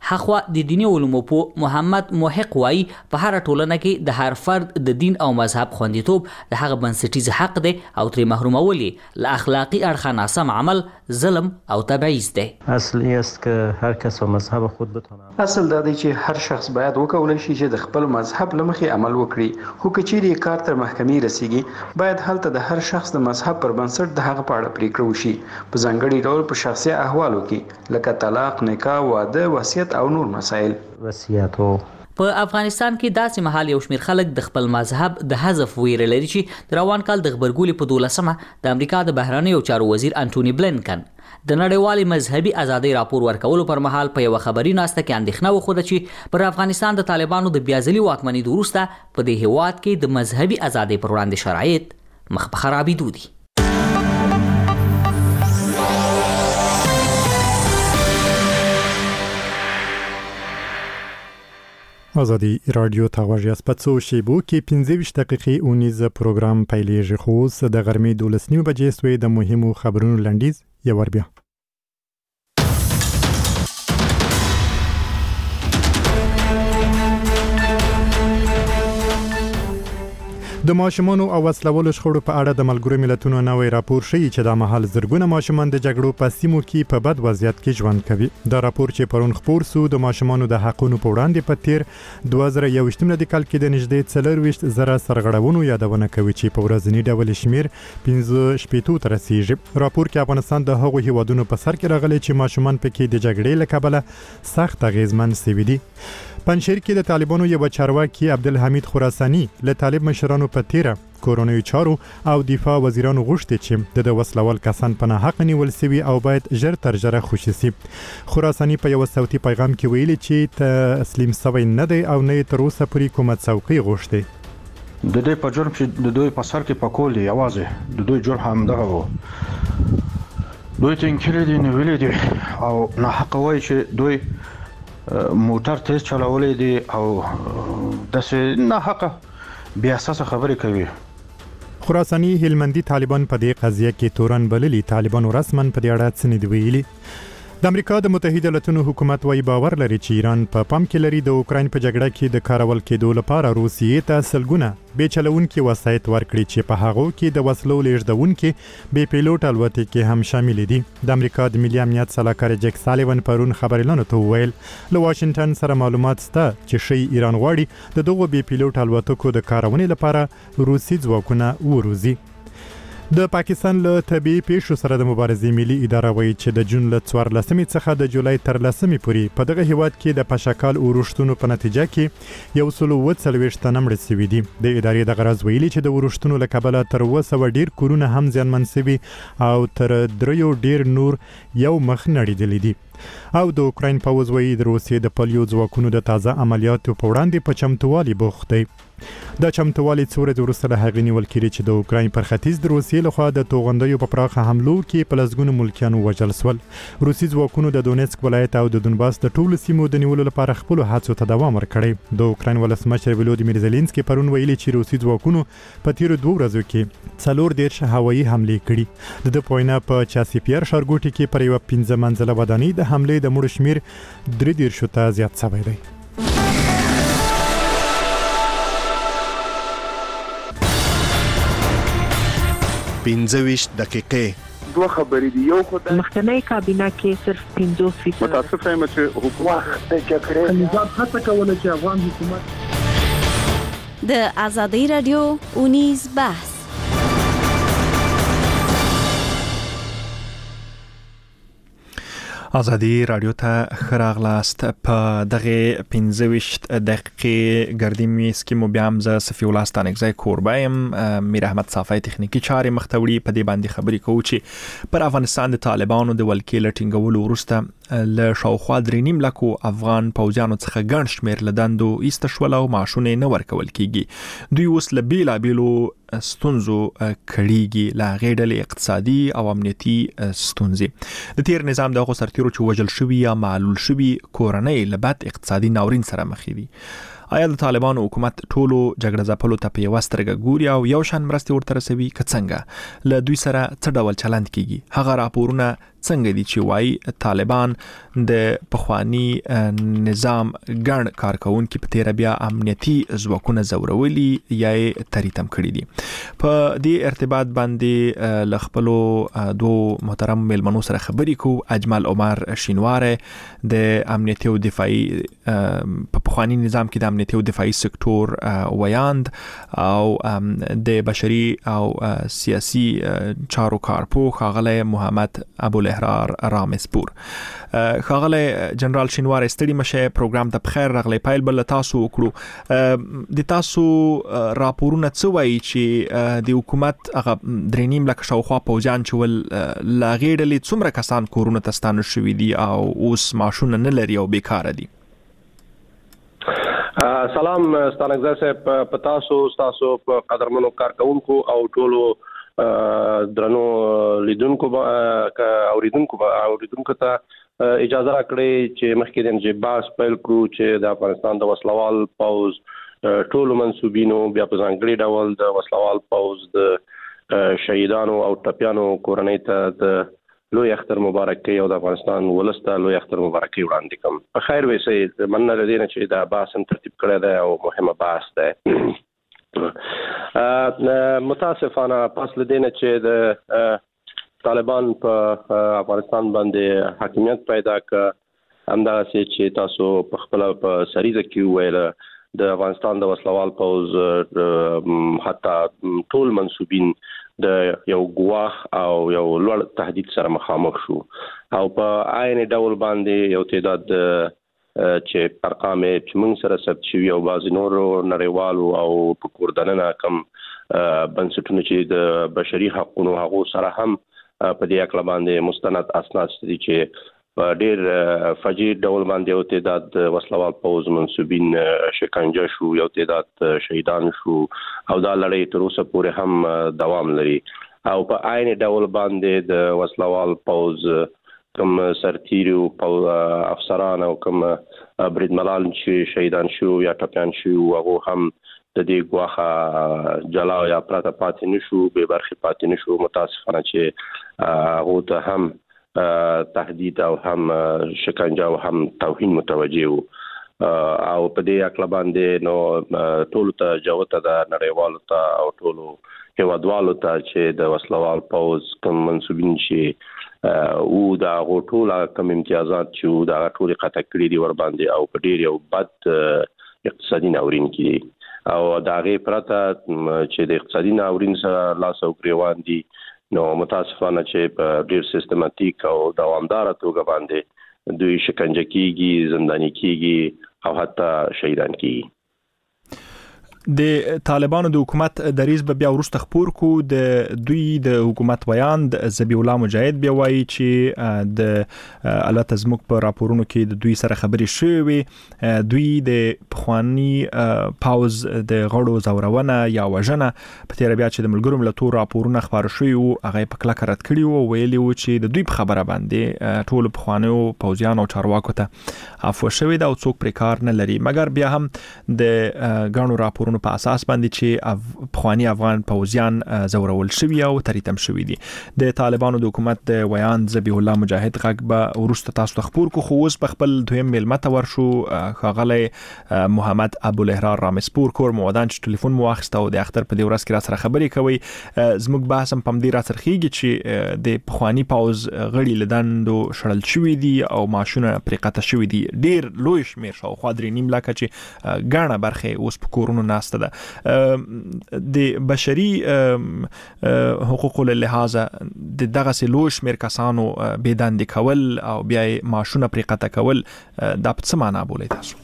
هخوا د دینی علومو په محمد محق وای په هر ټولنه کې د هر فرد د دین او مذهب خوندیتوب د هغه بنسټیز حق دی او تر محرومولي ل اخلاقی اړخ ناسم عمل ظلم او تبعیض دی. اصلی است که هر کس و مذهب خود بتونه. اصل دا دی چې هر شخص باید وکولای شي چې د خپل مذهب لمخې عمل وکړي، خو که چیرې کار تر محکمې رسیږي باید هلته د هر شخص د مذهب پر بنسټ د هغه په اړه پریکړه وشي په ځانګړي ډول په شخصي احوالو کې لکه طلاق، نکاح، واده، وصیت او نور مسایل. وصیت او په افغانستان کې داسې مهال یو شمېر خلک د خپل مذهب د حذف ویره لري چې د روان کال د غبرګولي په دولسمه د امریکا د بهرنیو چارو وزیر انټونی بلینکن د نړیوالې مذهبي ازادۍ راپور ورکولو پر مهال په یو خبري ناسته کې اندېښنه وښوده چې پر افغانستان د طالبانو د بیازلي واکمنۍ وروسته په دې هیواد کې د مذهبي ازادۍ پر وړاندې شرایط مخ په خرابېدو دي. آزادی رادیو ته غوږ یاست. په څو شیبو کې پنځه ویشت دقیقې اونیز پروګرام پیلېږي، خو اوس د غرمې دولس نیمې بجې سوې د مهمو خبرونو لنډیز یو ور بیا. د ماشومانو او وسلوالو شخړو په اړه د ملګرو ملتونو نوې راپور ښیي چې دا مهال زرګونه ماشومان د جګړو په سیمو کې په بد وضعیت کې ژوند کوي. دا راپور چې پرون خپور سو د ماشومانو د حقونو په وړاندې په تیر دوه زره یوویشتم لدي کال کې د نږدې څلورویشت زره سرغړونو یادونه کوي چې په ورځني ډول شمیر پنځه شپېتو ته رسیږي. راپور کې افغانستان د هغو هیوادونو په سر کې راغلی چې ماشومان پکې د جګړې له کبله سخت اغیزمن شوي دي. پنځیر کې د طالبانو یو چارواکي عبدالحمید خراساني له طالب مشرانو په تیره کورونی چارو او دفاع وزیرانو غوښتي چې د وسلوال کسان په ناحق نیول شوي او باید ژر تر ژره خوشي شي. خراساني په یو صوتي پیغام کې ویلي چې تسلیم شوی نه دی او نه تر اوسه پورې کومه څوکۍ غوښتي. د دې په جرم چې د دوی په سر کې پکول یوازې د دوی جرم هم دغه وو. دوی تنکرې دي نیولې دي او ناحق وایي چې دوی موټر تیز چلولې دي او داسې ناحقه بیا اساسه خبرې کوي. خراساني هلمندي طالبان په دې قضیه کې تورن بللي. طالبانو رسماً په دې اړه څه نه دی ویلي. د امریکا د متحده ایالاتونو حکومت وايي باور لري چې ایران په پام کې لري د اوکراین په جګړه کې د کارول کېدو لپاره روسیې ته سلګونه بې چلونکي وسایط ورکړي چې په هغو کې د وسلو لیږدونکي بې پیلوټ الوتکې هم شامل دي. د امریکا د ملي امنیت سلاکار جک سالیون پرون خبريالانو ته وویل له واشنگټن سره معلومات شته چې شی ایران غواړي د دغو بې پیلوټ الوتکو د کارونې لپاره روسي ځواکونه وروزي. د پاکستان له طبيعي پیښو سره د مبارزې ملي اداره وایي چې د جون له څوارلسمې څخه د جولای تر لسمې پورې په دغه هیواد کې د پشکال اورښتونو په نتیجه کې یو سل اووه څلوېښت تنه مړه شوي دي. د ادارې دغه راز ویلي چې د اورښتونو له کبله تر اوه سوه ډیر کورونه هم زیانمن شوي او تر دریو ډیر نور یو مخ نړېدلي دي. او د اوکراین پوځ وایي د روسیې د پلیو ځواکونو د تازه عملیاتو په وړاندې په چمتووالي بوخت دی. دا چمتووالي څو ورځې وروسته له هغې نیول کېږي چې د اوکراین پر ختیځ د روسیې لخوا د توغندیو په پراخه حملو کې په لسګونو ملکیانو وژل شول. روسي ځواکونو د دونیتسک ولایت او د دونباس د ټولو سیمو د نیولو لپاره خپلو هڅو ته دوام ورکړی. د اوکراین ولسمشر ولودیمیر زيلنسکي پرون ویلي چې روسي ځواکونو په تیرو دوه ورځو کې څلور دېرش هوایي حملې کړي. د ده په وینا په چاسیپیر ښارګوټي کې پر یوه پنځه منزله ودانۍ د حملې د مړو شمیر درې دېرشو ته زیات شوی دی. پنځه ویشت دقیقې دوه خبرې دي. یو خو د مخکنی کابینه کې صرف پنځوس فیصد متاسف یم چې حکومت د جګړې نظام هڅه کوله چې افغان حکومت د آزادۍ رادیو اونیز بحث آزادی رادیو ته خراغلاست. په دغه پنځه ویشت دقیقې ګردی میز کې مو بیا هم زه صفی الله ستانکزی کوربه یم. میر احمد صافی تخنیکی چارې مخته وړي. په دې باندې خبرې کوو چې پر افغانستان د طالبانو د ولکې له ټینګولو وروسته له شاوخوا درې نیم لکو افغان پوځیانو څخه ګڼ شمېر له دندو ایسته شول او معاشونه نه ورکول کېږي. دوی اوس له بېلابېلو ستونزو کړيږي، له هغې ډلې اقتصادي او امنیتي ستونزې. د تیر نظام دغو سرتیرو چې وژل شوي یا معلول شوي کورنۍ له بد اقتصادي ناورین سره مخ دي آیا د طالبانو حکومت ټولو جګړه ځپلو ته په یوه سترګه ګوري او یو شان مرستې ورته رسوي که څنګه؟ له دوی سره څه ډول چلند کیږي؟ هغه راپورونه څنګه دي چې وایي طالبان د پخوانی نظام ګڼ کارکونکي په تیره بیا امنیتي ځواکونه ځورولي یا یې تریتم کړي دي؟ په دې ارتباط باندې له خپلو دوو محترم میلمنو سره خبرې کوو. اجمل عمر شینواره د امنیتي او دفاعي په پخوانی نظام کې د امنیتي او دفاعي سکتور ویاند او د بشري او سیاسي چارو کارپوه ښاغلی محمد ابو احرار رامسپور. ښاغلی جنرال شینواره ستړي مشه، پروګرام ته بخیر راغلی. پایل بل تاسو وکړو، د تاسو راپورونه څه وایي چې د حکومت هغه درې نیم لکه شاوخوا پوځیان چې ول له هغې ډلې څومره کسان کورونو ته ستانه شوي دي او اوس معاشونه نه لري او بیکاره دي؟ سلام ستانکزی صاحب، په تاسو ستاسو په قدرمنو کارکونکو او ټولو درنو لیدونکو اوریدونکو اوریدونکو ته اجازه راکړئ چې مخکې د انجباس پیل کړو چې د افغانستان د وسلوال پوځ ټولو منسوبینو، بیا په ځانګړي ډول د وسلوال پوځ د شهیدانو او ټپیانو کورنۍ ته د لوی اختر مبارکي او د افغانستان ولس ته لوی اختر مبارکي وړاندې کوم. په خیر ویسې مننه له دې نه چې دا بحث هم ترتیب کړی دی او مهمه بحث دی. متاسفانه پس له دې نه چې د طالبان په افغانستان باندې حاکمیت پیدا کړ، همدغسې چې تاسو په خپله په سریزه کې وویله د افغانستان د وسلوال پوځ حتی ټول منسوبین د یو ګواښ او یو لوړ تهدید سره مخامخ شو او په عین ډول باندې یو تعداد چې ارقام چې موږ سره ثبت شوي او بعضې نورو نړیوالو او په کور دننه کم بنسټونه چې د بشري حقونو هغو سره هم په دې هکله باندې مستند اسناد دي چې په ډېر فجیع ډول باندې یو تعداد وسلوال پوځ منسوبین شکنجه شو، یو تعداد شهیدان شو او دا لړۍ تر اوسه پورې هم دوام لري. او په عین ډول باندې د وسلوال پوځ کوم سرتیرو افسران او کوم بریدمنان چې شهیدان شو یا ټپیان شو هغو هم د دې ګواښه جلا یا پرته پاتې نه شو، بې برخې پاتې نه شو. متاسفانه چې هغو ته هم تهدید او هم شکنجه او هم توهین متوجه وو. او په دې هکله باندې نو ټولو ته جوته ده، نړیوالو ته او ټولو هیوادوالو ته چې د وسلوال پوځ کوم منسوبین چې او د هغو ټوله کوم امتیازات چې د هغه ټولې قطع کړي دي ورباندې او په ډېر یو بد اقتصادي ناورین کې دي او د هغې پرته چې د اقتصادي ناورین سره لاس او ګرېوان دي، نو متاسفانه چې په ډېر سیستماتیک او دوامداره توګه باندې دوی شکنجه کیږي، زنداني کیږي او حتی شهیدان کیږي. د طالبانو د حکومت دریځ به بیا وروسته خپور کو. د دوی د حکومت ویاند ذبیح الله مجاهد بیا وایي چې د البته زموږ په راپورونو کې د دوی سره خبرې شوې وي، دوی د پخواني پاوز د غړو ځورونه یا وژنه په تیره بیا چې د ملګرو ملتونو راپورونه خپاره شوي وو هغه یې په کلکه رد کړي وو، ویلي وو چې د دوی په خبره باندې ټولو پخوانیو پوځیانو او چارواکو ته عفوه شوې ده او څوک پرې کار نه لري. مګر بیا هم د ګڼو راپورونو په اساس باندې چې پخوانی افغان پوځیان زورول شوي او تریتم شوي دي. د طالبانو د حکومت د ویاند ذبیح الله مجاهد غږ به وروسته تاسو ته خپور کو. خو اوس په خپل دویم میلمه ته ورشو، ښاغلی محمد ابو احرار رامسپور کور مو ودان چې ټلیفون مو واخیسته او د اختر په دې ورځ کې را سره خبرې کوئ. زموږ بحث هم په همدې را څرخیږي چې د پخواني پوځ غړي له دندو شړل شوي دي او معاشونه پرې قطع شوي دي. ډېر لوی شمېر شاوخوا درې نیم لکه چې ګڼه برخې اوس په کورونو ناست ده. د بشري حقوقو له لحاظه د دغه لوی شمېر کسانو بې دندې کول او بیا یې معاشونه پرې قطع کول دا په څه معنا بولئ تاسو؟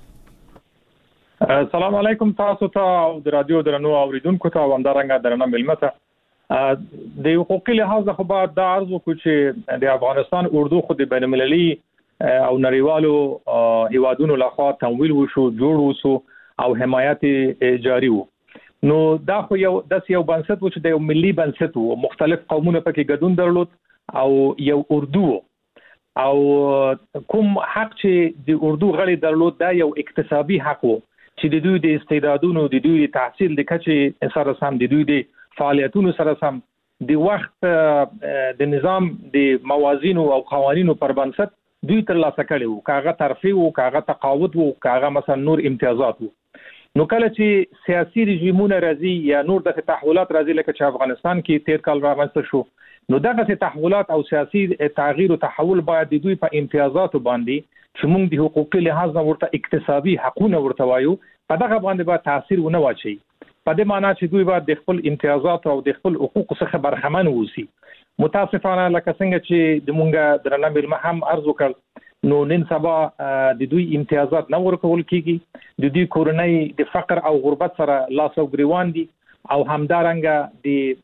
السلام علیکم تاسو ته او د رادیو درنو اوریدونکو ته او همدارنګه درنه میلمه ته. د حقوقي لحاظه خو باید دا عرض وکړو چې د افغانستان اردو خو د بین المللي او نړیوالو هیوادونو لخوا تمویل وشو، جوړ وشو او حمایت جاری وو. نو دا خو یو داس یو بنسټ و چې د یو ملي بنسټ وو، مختلف قومونه پکې ګډون درلود او یو اردو او کوم حق چې د اردو غړي درلود دا یو اکتسابي حق وو چې د دوی د استعدادونو د دوی د تحصیل د کچې سره سم د دوی د فعالیتونو سره سم د وخت د نظام د موازینو او قوانینو پر بنسټ دوی ترلاسه کړي وو، کاغه ترفیع وو، کاغه تقاعد وو، کاغه مثلا نور امتیازات وو. نو کله چې سیاسي رژیمونه راځي یا نور د تحولات راځي لکه چې افغانستان کې تیر کال رامنځته شو، نو دغه تحولات او سیاسي تغییر او تحول باید د دوی په امتیازاتو باندې چې موږ د حقوقي لحاظ نه ورته اکتسابي حقونه ورته وایو په دغه باندې به تاثیر ونه واچي. په دې معنی چې دوی باید د خپل امتیازات او د خپل حقوقو څخه برخمن ووسی. متاسفانه لکه څنګه چې د مونږه درنه ملما هم عرض وکړ، نو نن سبا د دوی امتیازات نه ورکول کیږي، د دوی کورنۍ د فقر او غربت سره لاس او ګریوان دي، او همدارنګه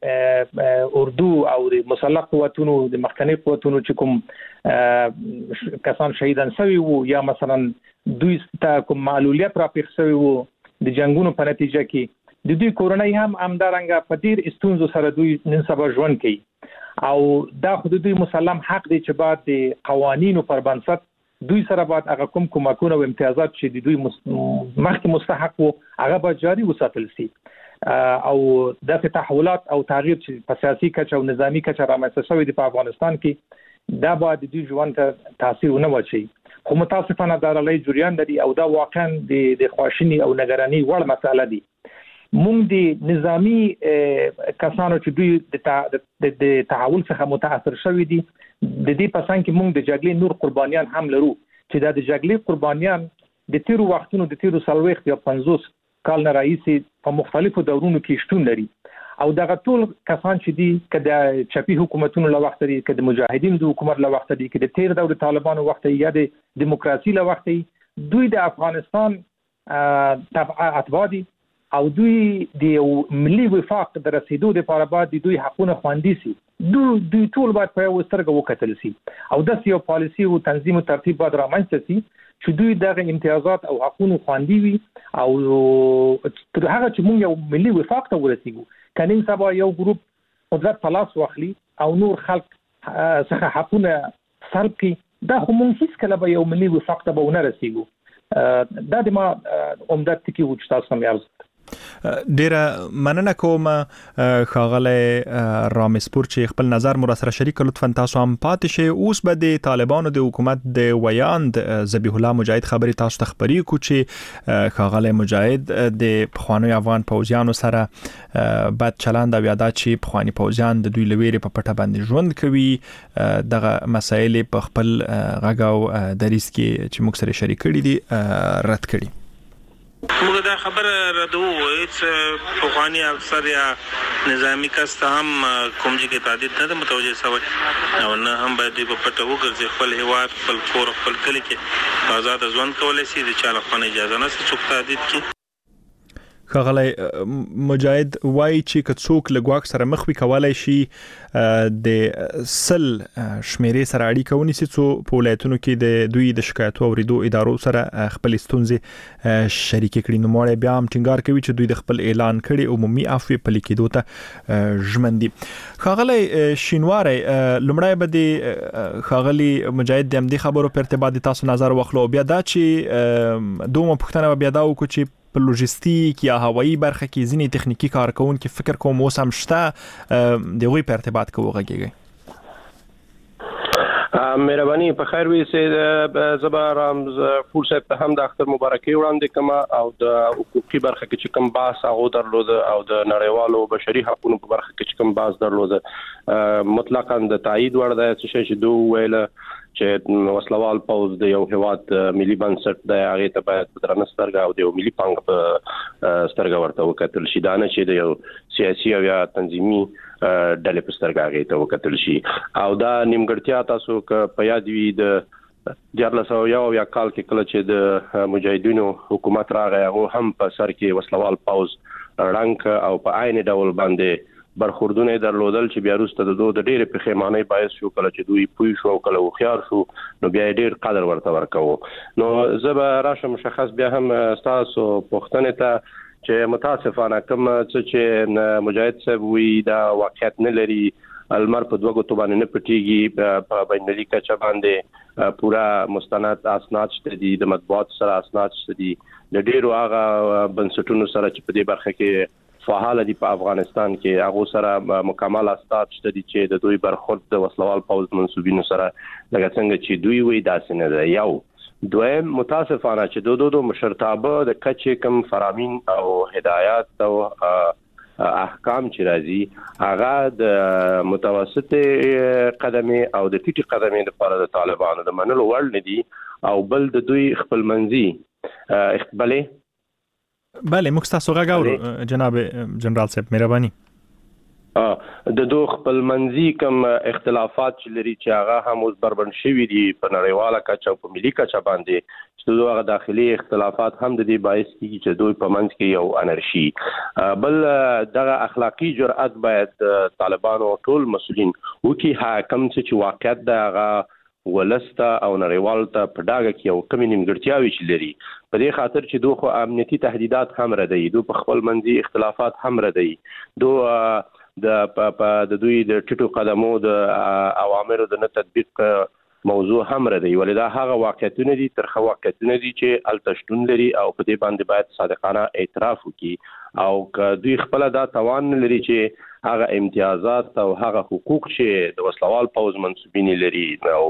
د اردو او د مسلح قوتونو د مختلف قوتونو چې کوم کسان شهیدان شوي وو یا مثلا دوی ته کوم معلولیت را پیښ شوی وو د جنگونو په نتیجه کې، د دوی کورنۍ هم همدارنګه په ډیر استونزو سره دوی نن سبا ژوند کوي، او دا خود دوی مسلم حق دی چې بعد د قوانینو پر بنسټ دوی سره باید هغه کوم کومکونه او امتیازات چې د دوی مخکې مستحق وو هغه به جاري وساتل شي، او د تحولات او تغییر چې په سیاسي کچه او نظامی کچه رامنځته شوی دی په افغانستان کې دا باید د دوی ژوند ته تاثیر ونه واچي. خو متاسفانه دا لړۍ جریان لري او دا واقعا د خواشینی او نگرانی وړ مسله دی. مونږ د نظامی کسانو چې دوی د تحول څخه متاثر شوي دي د دې پسان کې مونږ د جګړې نور قربانیان هم لرو چې دا د جګړې قربانیان د تیرو وختونو د تیرو څلوېښت یا پنځوس کال نه راهیسې په مختلفو دورونو کې شتون لري، او دغه ټول کسان چې دي که د چپي حکومتونو له وخته دي، که د مجاهدینو د حکومت له وخته دي، که د تیر دور طالبانو وخته یا د دیموکراسي له وخته، دوی د افغانستان اتباع دي او دوی د ملي وفاق د رسیدو لپاره باید دوی حقونه خوندي سي. دوی دوی ټول باید په یو سترګه وکتل سي او د یو پالیسي او تنظیم او ترتیب باید رامنځته سي چې دوی دغه امتیازات او حقونه خوندي وي، او تر هغه چې موږ یو ملي وفاق ته ورسیږو کني سبا یو ګروپ قدرت په لاس واخلي او نور خلک څخه حقونه سلب کړي، دا خو موږ هیڅ کله به یو ملي وفاق ته به ونه رسیږو. دا د ما عمدت ټکی و چې تاسو هم یې ډیره مننه کوم ښاغلی رامسپور چې خپل نظر مو سره شریک کړ. لطفا تاسو هم پاتې شئ. اوس به د طالبانو د حکومت د ویاند ذبیح الله مجاهد خبرې تاسو ته خبرې کو چې ښاغلی مجاهد د پخواني افغان پوځیانو سره بد چلند او یاده چې پخواني پوځیان د دوی لویرې په پټه باندې ژوند کوي دغه مسایل په خپل غږ او دریځ کې چې موږ سره شریک کړي دي رد کړي. موږ دا خبره ردو هیڅ پخوانی افسر یا نظامی کس ته هم کوم چې تعدید نه متوجه شوی او نه هم باید په پټه وګرځي خپل هیواد خپل کور خپل کلی کې آزاد ژوند کولای شي د چا لخوا اجازه نه څوک تعدید کړي. ښاغلی مجاهد وایي چې که څوک له ګواښ سره مخ وي کولی شي د سل شمیرې سره اړیکه ونیسي څو په ولایتونو کې د دوی د شکایتو اوریدو ادارو سره خپلې ستونزې شریکې کړي. نو ماړی بیا هم ټینګار کوي چې دوی د خپل اعلان کړي عمومي عفوې پلي کېدو ته ژمن دي. ښاغلی شینواری لومړی به د ښاغلي مجاهد د همدې خبرو په ارتباط د تاسو نظر واخلو، بیا دا چې دومره پوښتنه به بیا دا وکړو چې په لوجستیک یا هوایي برخه کې ځینې تخنیکی کارکونکي فکر کوم اوس هم شته د هغوی په ارتباط کې وغږیږئ. مهرباني په خیر وي سه زبا رامز پور صاحب ته هم د اختر مبارکي وړاندې کوم او د حقوقي برخه کې چې کوم باس هغه درلود او د نړیوالو بشري حقوقو په برخه کې چې کوم باس درلود مطلقاً د تایید وړ دی چې دوی ویل چې وسلوال پوز د یو هیواد ملي بنسټ د هغه ته باید په درنه سترګه او د یو ملي پانګ په سترګه ورته وکتل شي، دا نه چې د یو سیاسي او یا تنظیمي ډلې په سترګه هغه ته وکتل شي. او دا نیمګړتیا تاسو که په یاد وي د دیارلس او یو یا کال کې کله چې د مجاهدینو حکومت راغی هغه هم په سر کې وسلوال پوز رنګ او په عین ډول باندې برخوردونه درلودل چې بیا وروسته د دوه د ډېرې پښیمانۍ باعث شو کله چې دوی پوه شو او کله هوښیار شو نو بیا ډېر قدر ورته ورکوو. نو زه به راشم مشخص بیا هم ستاسو پوښتنې ته چې متاسفانه کوم څه چې مجاهد صاحب وی دا واقعیت نه لري المر په دوه غوتو باندې نه پټيږي په بینالمللي کچه باندې پورا مستند اسناد شته دي د مطبوعات سره اسناد شته دي د ډیرو هغه بنسټونو سره چې په دې برخه کې فعال دي په افغانستان کې هغه سره مکمل اسناد شته دي چې د دوی برخورد د وسلوال پوز منسوبینو سره لکه څنګه چې دوی وی داسې نه ده. یو دویم متاسفانه چې دو دو دو مشرتابه د کچې کم فرامین او هدایات او احکام چې راځي هغه د متوسط قدمه او د ټیټي قدمه لپاره د طالبانو د منلو وړ نه دي او بل د دوی خپل منځي اقبالي بله موږ تاسو غواړو جناب جنرال صاحب مهرباني د دوه خپل منځي کوم اختلافات چې لري چې هغه هم اوس بربند شوي دي په نړیواله کچه او په ملي کچه باندې چې دوه داخلي اختلافات هم د دې باعث کیږي چې دوی په منځ کې یو انرژي بل دغه اخلاقی جرأت باید طالبانو ټول مسؤلین وکي حاکم چې واقعیت دغه ولسته او نړیوال ته په داګه کې یو کمی نیمګړتیاوي چې لري په دې خاطر چې دوه امنیتي تهدیدات هم ردی دوه په خپل منځي اختلافات هم ردی دوه د د دوی د ټیټو قدمو د اوامرو د نه تطبیق موضوع هم ردی ولدا هغه واقعیتونه دي ترخه واقعیتونه دي چې التشتون لري او په دې باندې باید صادقانه اعتراف وکړي او که دوی خپل دا توان لري چې هغه امتیازات او هغه حقوق چې د وسلوال پوز منسوبین لري او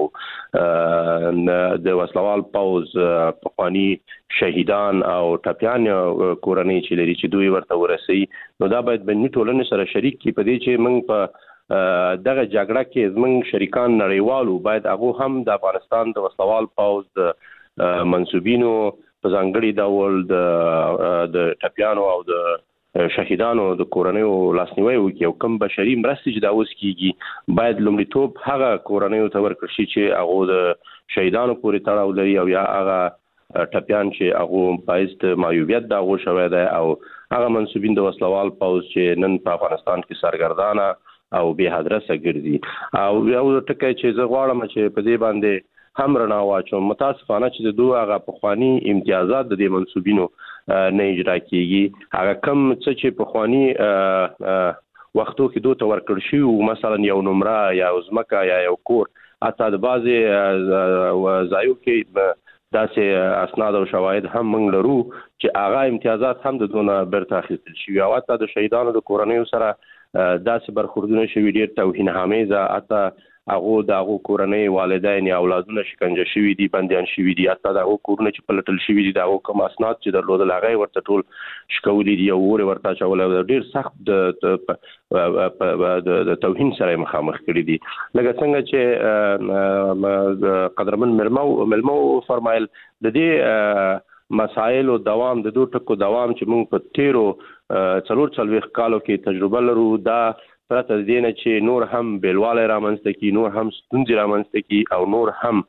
د وسلوال پوز پخوانی شهیدان او ټپیان کورنۍ چې لري چې دوی ورته ورسي نو دا باید بني ټولنې سره شریک کی په دې چې موږ په دغه جګړه کې زموږ شریکان نړیوالو باید هغه هم د افغانستان د وسلوال پوز د منسوبینو په ځانګړي ډول د د ټپیانو او د شهیدانو د کورنیو لاسنیوي وکړي او کوم بشري مرستې چې دا اوس کیږي باید لومړیتوب هغه کورنیو ته ورکړل شي چې هغه د شهیدانو پورې تړاو لري او یا هغه ټپیان چې هغه باعث د معیوبیت دا غو شوی دی او هغه منسوبین د وسلوال پوز چې نن په افغانستان کې سرګردانه او به حدرسه ګرځي او یو ټکی چې زه غواړم چې په دې باندې هم رڼا واچوم متاسفانه چې د دوه هغه پخوانی امتیازات د دې منسوبینو نه اجرا کیږي هغه کم څه چې پخوانی وختو کې دوه تور کړ شي او مثلا یو نمره یا ځمکه یا یو کور اته د بازي ځایو کې داسې اسناد او شواهد هم موږ لرو چې هغه امتیازات هم د دونه برته اخیستل شي او اته د شهیدانو د کورنیو سره داسې برخوردونه شوي ډیر توهین آمیزه اته هغه د هغه کورنۍ والدین یا اولادونه شکنجه شوي دي بنديان شوي دي اته د هغه کورنۍ چې پلټل شوي دي د هغه کوم اسناد چې درلودل هغه ورته ټول شکولي دي او ورته چول ډیر سخت د توهین سره مخامخ کړي دي لکه څنګه چې قدرمن ملمو ملمو فرمایل د دې مسائل او دوام د دوه ټکو دوام چې موږ په تیرو څلور څلويخ کالو کې تجربه لرو دا پرته دې نه چې نور هم بیلواله رامنځته کی نور هم ستونزې رامنځته کی او نور هم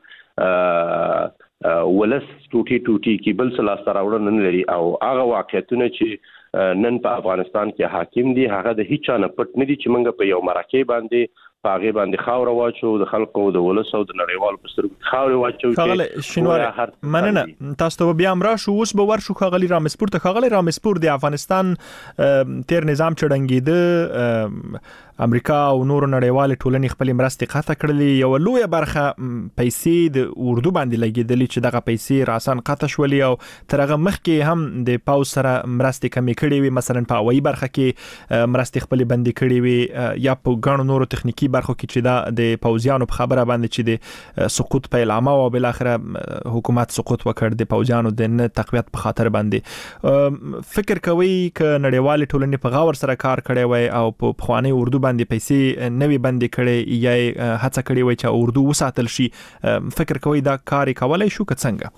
ولس ټوټي ټوټي کی بل څه لاس راوړل نه لري او هغه واقعیتونه چې نن په افغانستان کې حاکم دي هغه د هیڅ نه پټ نه دي چې موږ په یو مرکه باندې پاغه باندې خاور واچو د خلکو د ولس او د نړیوال په سترګو خاور واچو چې شنوار مننه تاسو ته بیا امرا شو اوس به ورشو خغلی رامسپور ته خغلی رامسپور د افغانستان تیر نظام چړنګید امریکا او نور نړیوال ټولنې خپل مرستې قطع کړلې یو لوی برخه پیسې د اردو باندې لګیدلې چې دغه پیسې راسن قطع شولې او ترغه مخکې هم د پاوز سره مرستې کمې کړې وي مثلا په وای برخه کې مرستې خپل بندي کړې وي یا په غاڼو نورو تخنیکی برخو کې چې دا د پوزیانو په خبره باندې چې د سقوط په اعلان او بل اخره حکومت سقوط وکړ د پوزیانو د نه تقویت په خاطر باندې فکر کوي ک نړیوال ټولنې په غاور سره کار کړي وي او په خواني اردو باندې پیسې نوي بندي کړي یا هڅه کړي وي چې اردو وساتل شي فکر کوي دا کار کولای شو که څنګه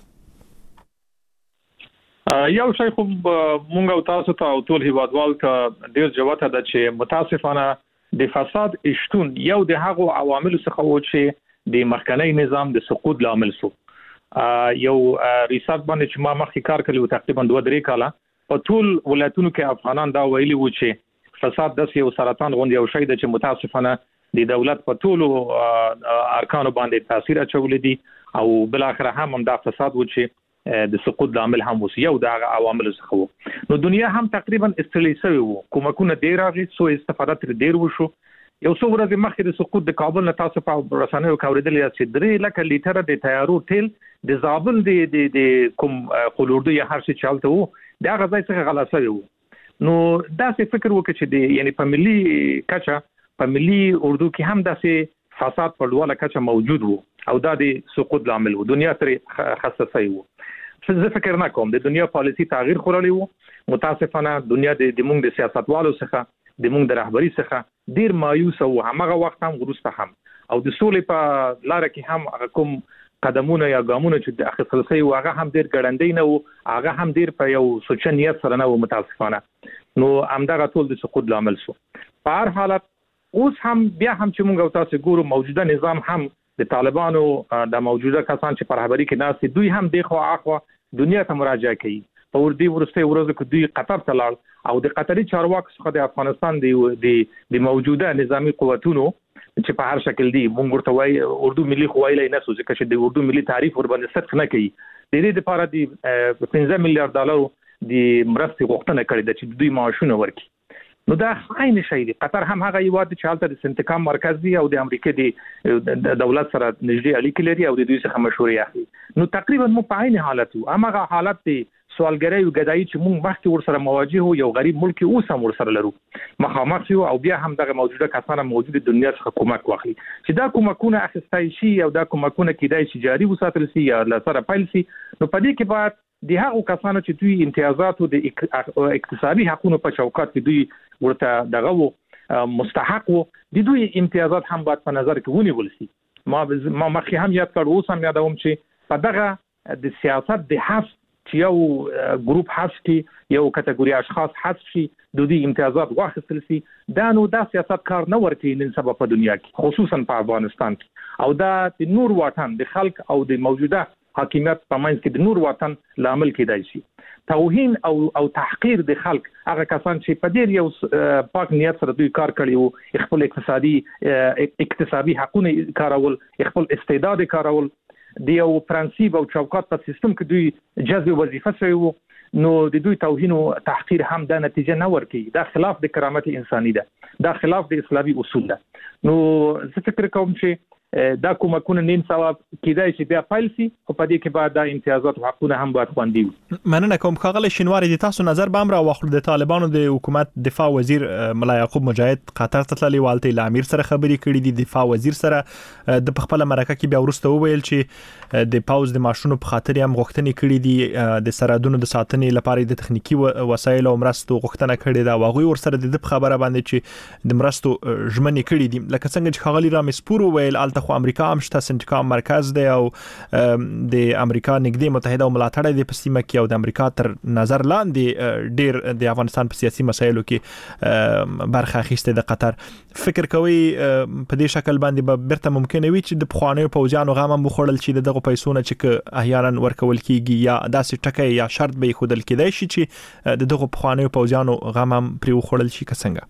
یو شی خو مونږ او تاسو ته او ټول هیوادوال ته ډیر جوته ده چې متاسفانه د فساد اشتون یو د هغو عوامل څخه و چې د مخکنی نظام د سقوط لامل شو یو ریسرچ باندې چې ما مخکې کار کړی و تقریبا دوه درې کاله په ټول ولایتونو کې افغانان دا ویلي و چې فساد د یو سرطان غوندي یو شی د چې متاسفانه د دولت په ټول ارکانو باندې تاثیر اچولی دي او بل اخر هم دا فساد و چې د سقوط لامل هم وو یو د عوامل څخه وو نو دنیا هم تقریبا استرلی شوی وو کومکونه ډیر راغلي سو استفاده تر ډیر وشو یو څو ورځې مخکې د سقوط د کابل نه تاسو په رسنیو کې اورېدلی یاست چې درې لکه لیټره د تیارو تیل د زابل د د کوم قلوردو یا هر څه چې هلته وو د هغه ځای څخه غلا شوی وو. نو داسې فکر وکړي چې د یعنی په ملي کچه په ملي اردو کې هم داسې فساد په لوړه کچه موجود وو او دا د سقوط لامل وو. دنیا ترې خصاصي وو. زه فکر نه کوم د دنیا پالیسي تغییر خورلی وو. متاسفانه دنیا د موږ د سیاستوالو څخه د موږ د رهبری څخه ډیر مایوس او همغه وخت هم وروسته هم او د سولې په لار کې هم کوم قدمونه یا ګامونه چې د اخیستل شوي وو هغه هم ډیر ګړندی نه وو، هغه هم ډیر په یو سوچ نیت سره نه وو متاسفانه. نو همدغه ټول د سقوط لامل شو. په هر حالت اوس هم بیا هم چې موږ تاسو ګورو موجوده نظام هم د طالبانو د موجوده کسان چې په رهبری کې ناست دوی هم د خو اخوا دنیا ته مراجعه کوي. په وردی ورسته ورځو کې دوی قطر ته لاړ او د قطري چارواکو څخه د افغانستان د د موجوده نظامی قوتونو چې په هر شکل دي موږ ورته وایي اردو ملي خوایله نه سوځي چې د اردو ملي تعریف ور باندې صرف نه کوي. د دې لپاره د پنځه میلیارډ ډالر د مرستې غوښتنه کړې ده چې دوی معاشونه ورکړي. نو دا عین شی دی. قطر هم هغه یو د چالت د سنتکام مرکز دی او د امریکا د دولت سره نږدې اړیکې لري او د دوی څخه مشورې اخلي. نو تقریبا مو په عین حالت وو. هغه حالت دی سوالګری او ګدایي چې موږ مخکې ورسره مواجه وو، یو غریب ملک اوس هم ورسره لرو مخامخ یو او بیا هم دغه موجوده کسانه موجوده دنیا څخه کومک واخلي چې دا کومکونه اخیستای شي او دا کومکونه کیدای شي جاري وساتل شي یا لسره پیل شي. نو په دې کې باید د هغو کسانو چې دوی امتیازات او د اقتصادي حقوقو په چوکاټ کې دوی ورته دغه مستحق وو د دوی امتیازات هم باید په نظر کې ونیول شي. ما ما مخکې هم یاد کړ اوس هم یادوم چې په دغه د سیاست د حذف چې یو ګروپ حذف کی یو کټګوري اشخاص حذف شي د دې امتیازات واخیستل شي دا نو دا سیاست کار نه ورته نن سبا په دنیا کې خصوصا په افغانستان کې او دا د نور وطن د خلک او د موجوده حاکمیت په منځ کې د نور وطن لامل کېدای شي. توهین او او تحقیر د خلک هغه کسان چې په ډیر یو پاک نیت سره دوی کار کړی وو خپل اقتصادي اقتصادي حقوقونه کارول خپل استعداد کارول د یو پرنسيپ او چوکاټ په سیستم کې دوی جذب وظیفه شوی وو. نو د دوی توهین او تحقیر هم د نتیجه نه ورکړي. دا خلاف د کرامت انساني ده، دا خلاف د اسلامي اصول ده. نو زه فکر کوم چې دا کومکونه نن سبا کېدای شي بیا فایل شي او په دې کې بعد د امتیازات او حقوقونه هم باید خوندي وي. مننه کوم خاغله شینواری د تاسو نظر به امر واخلو د طالبانو د حکومت دفاع وزیر ملا یعقوب مجاهد قطر ته تللی والته ل امیر سره خبري کړې دي. دفاع وزیر سره د خپل مرکه کې بیا ورسته وویل چې د پاوز د ماشونو په خاطر هم غوښتنې کړې دي د سرحدونو د ساتنې لپاره د تخنیکی وسایل او مرستو غوښتنه کړې ده. واغوي ورسره د خبره باندې چې د مرستو ژمنې کړې دي لکه څنګه چې خاغلی رامز پور ویل الته خو امریکا هم شته سنتکام مرکز دی او د امریکا نږدې متحده او ملاتړ دی په سیمه کې او د امریکا تر نظر لاندې ډیر د افغانستان په سیاسي مسایلو کې برخه اخیسته د قطر. فکر کوي په دې شکل باندې به برته ممکن وي چې د پخوانیو پوځیانو غام هم بخړل چې دغه پیسو نه چې احیانا ورکول کیږي یا داسې ټکی یا شرط به خودل کېدای شي چې دغه پخوانیو پوځیانو غام هم پری وخړل شي څنګه.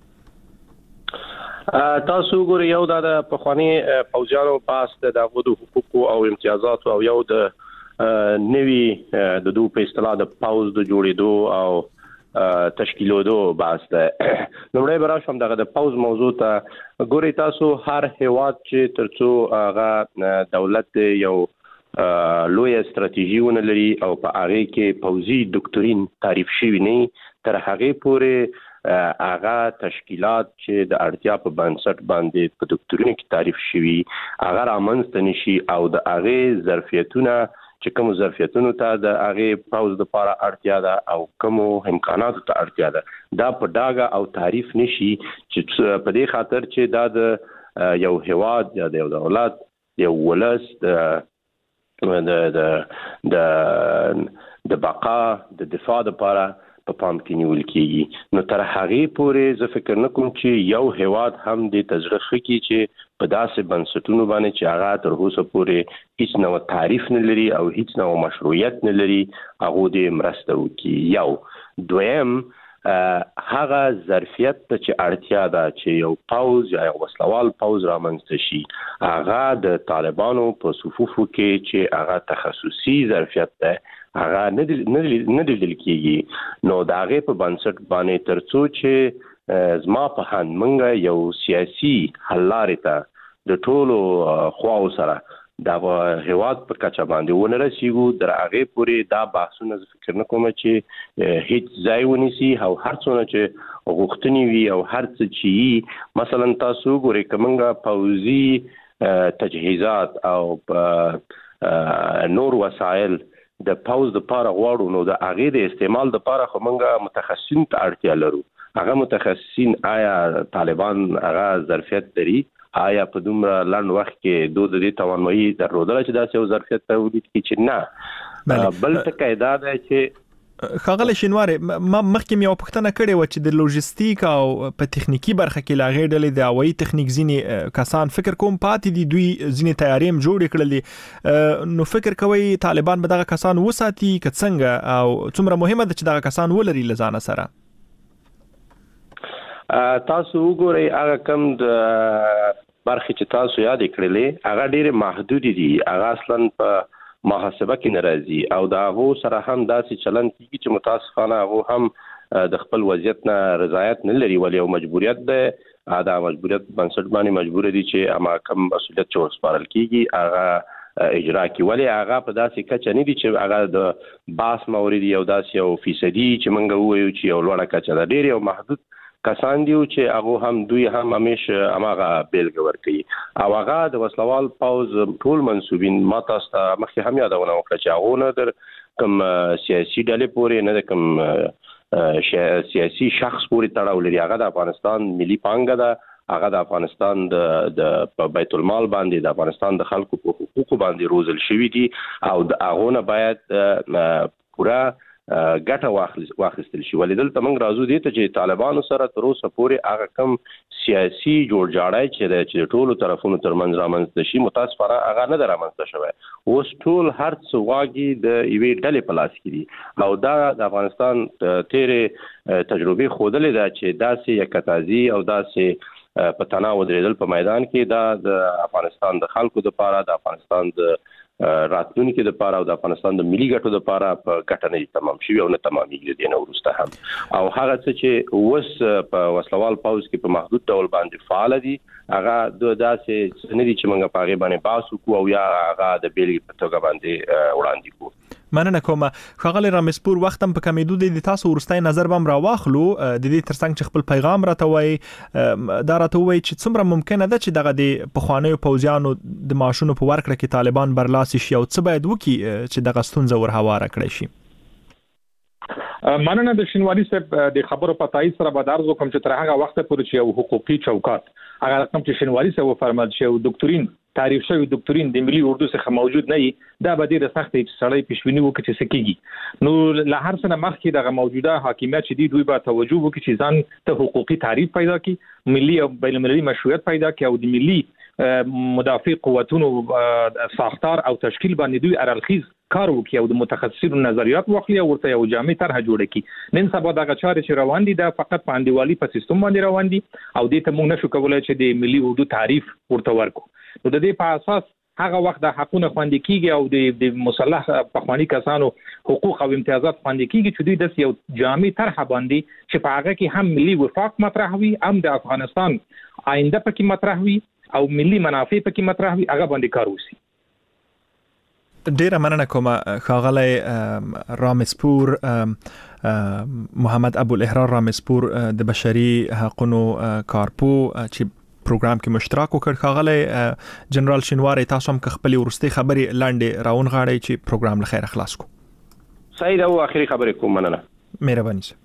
تاسو ګورئ یو د پخوانی پوځیانو پاس د دغه حقوقو او امتیازات او یو د نوي د دوه په اصطلاح د پاوز د جوړېدو او تشکیلولو باس ده. نومړی براشم دغه د پاوز موضوع ته ګورئ تاسو هر هیواد چې ترڅو هغه دولت یو لوی استراتیژیونه لري او په هغه کې پوځي ډاکټرین تعریف شوی نه تر هغه پورې هغه تشکیلات چې د اړتیا په بنسټ باندې په ډاکټرینو کې تعریف شوی هغه رامنځته نشي او د هغه ظرفیتونه چې کوم ظرفیتونو ته د هغه پاوز لپاره اړتیا ده او کوم امکاناتو ته اړتیا ده دا په ډاګه او تعریف نشي چې په دې خاطر چې دا د یو هیواد یا د یو دولت یو ولس د د د د بقا د دفاع لپاره په پام کې نیول کیږي. نو تر هغه پورې زه فکر نه کوم چې یو هیواد هم د تجربه خکې چې په داسې بنسټونو باندې چې هغه تر اوسه پورې هیڅ نوع تعریف نه لري او هیڅ نوع مشروعیت نه لري هغه د مرسته وکړي. یو دویم هغه ظرفیت ته چې اړتیا ده چې یو پاوز یا یو وسلوال پاوز رامنځته شي هغه د طالبانو په صفوفو کې چې هغه تخصصي ظرفیت ده هغه نه نه لیدل کېږي. نو دا هغه په بنسټ باندې ترڅو چې زما په هند موږ یو سیاسي حل لارې ته د ټولو خواو سره د هیواد پر کچه باندې ونه رسیږو در هغې پورې دا بحثونه زه فکر نه کوم چې هیڅ ځای ونیسي او هر څونه چې غوښتنې وي او هر څه چې وي مثلا تاسو ګورئ که موږ پوځي تجهیزات او نور وسایل د پوز د پاره غواړو نو د هغې د استعمال د پاره خو موږ متخصصین ته اړتیا لرو. هغه متخصصین آیا طالبان هغه ظرفیت لري؟ آیا په دومره لنډ وخت کې دوی د دې توانایي درلودله چې داسې یو ظرفیت تولید کړي چې نه؟ بل ټکی دا دی چې ښاغلی شینواری ما مخکې یو پوښتنه کړې وه چې د لوژستیک او په تخنیکي برخه کې له هغې ډلې د هوایي تخنیک ځینې کسان فکر کوم پاتې دي، دوی ځینې تیارې هم جوړې کړلې، نو فکر کوئ طالبان به دغه کسان وساتي که څنګه او څومره مهمه ده چې دغه کسان ولري له ځانه سره؟ تاسو وګورئ هغه کم د برخې چې تاسو یادې کړلې هغه ډېرې محدودې دي، هغه اصلا په محاسبه کې نه راځي او د هغو سره هم داسې چلند کېږي چې متاسفانه هغو هم د خپل وضعیت نه رضایت نه لري، ولې یو مجبوریت دی، دا مجبوریت بنسټ باندې مجبور دي چې اما کم مسؤلیت چې ورسپارل کېږي هغه اجرا کړي، ولې هغه په داسې کچه نه دي چې هغه د باس مورد یو داسې یو فیصدي چې موږ ووایو چې یو لوړه کچه ده، ډېر یو محدود کسان دي چې هغه هم دوی هم همیشه هماغه بیلګه ورکوي او هغه د وسلوال پوز ټول منسوبین ما تاسو ته مخکې هم یادونه وکړه چې هغه نه در کوم سیاسي ډلې پورې نه د کوم سیاسي شخص پورې تړاو لري، هغه د افغانستان ملي پانګه ده، هغه د افغانستان د بیت المال باندې د افغانستان د خلکو په حقوقو باندې روزل شوي دي او د هغو نه باید پوره ګټه واخیستل شي، ولې دلته موږ راځو دې ته چې طالبانو سره تر اوسه پورې هغه کم سیاسي جوړجاړی چې دی چې د ټولو طرفونو ترمنځ رامنځته شي متاسفانه هغه نه ده رامنځته شوی، اوس ټول هر څه واګي د یوې ډلې په لاس کې دي او دا د افغانستان تیرې تجربې ښودلې ده چې داسې یکتازي او داسې په تناو ودرېدل په میدان کې دا د افغانستان د خلکو دپاره د افغانستان د راتلونکي دپاره او د افغانستان د ملي ګټو دپاره په ګټه نه تمام شوي او نه تمامېږي د دې نه وروسته هم او هغه څه چې اوس په وسلوال پوځ کې په محدود ډول باندې فعاله دي هغه د داسې څه نه دي چې موږ په هغې باندې بحث وکړو او یا هغه د بېلګې په توګه باندې وړاندې کړو. مننه کوم ښاغلی رامسپور، وخت هم په کمېدو دی، د تاسو وروستی نظر به هم راواخلو د دې ترڅنګ چې خپل پیغام راته وایي دا راته ووایي چې څومره ممکنه ده چې دغه د پخوانیو پوځیانو د معاشونو په ورکړه کې طالبان برلاسي شي او څه باید وکړي چې دغه ستونزه ورهواره کړی شي؟ مننه د شینواري صاحب د خبرو په تایید سره به عرض وکړم چې تر هغه وخته پورې چې یو حقوقي چوکاټ هغه رقم چې شینواري صاحب وفرمایل چې یو دکتورین تعریف شوی دکتورین د ملي اردو څخه موجود نه وي دا به ډېره سخته وي چې سړی پیشبیني وکړي چې څه کېږي، نو له هر څه نه مخکې دغه موجوده حاکمیت چې دي دوی به توجه وکړي چې ځان ته حقوقي تعریف پیدا کړي، ملي او بین المللي مشروعیت پیدا کړي او د ملي مدافع قوتونو ساختار او تشکیل باندې دوی ارالخیز کار وکړي او د متخصصینو نظریات واخلي او ورته یو جامع طرحه جوړه کړي. نن سبا دغه چارې چې روان دي دا فقط په انډیوالي په سیستم باندې روان دي او دې ته موږ نشو کولی چې د ملي اردو تعریف ورته ورکړو، نو د دې په اساس هغه وخت د حقونه خوندي کیږي او د د مسلح پخوانی کسانو حقوق او امتیازات خوندي کیږي چې دوی د یو جامع طرحه باندې چې په هغه کې هم ملي وفاق مطرح وي، هم د افغانستان آینده پکې مطرح وي او ملي منافع پکې مطرح وي، هغه باندې کار وشي. ډیره مننه کوم ښاغلی رامسپور محمد ابوالاحرار رامسپور د بشري حقوقو کارپو چې پروګرام کې مشترک وکړ. ښاغلی جنرال شینواری تاسو هم که خپلې وروستۍ خبرې لاندې راونغاړئ چې پروګرام له خیره خلاص کړو. صحیح ده، آخري خبرې کوم. مننه. مهرباني سه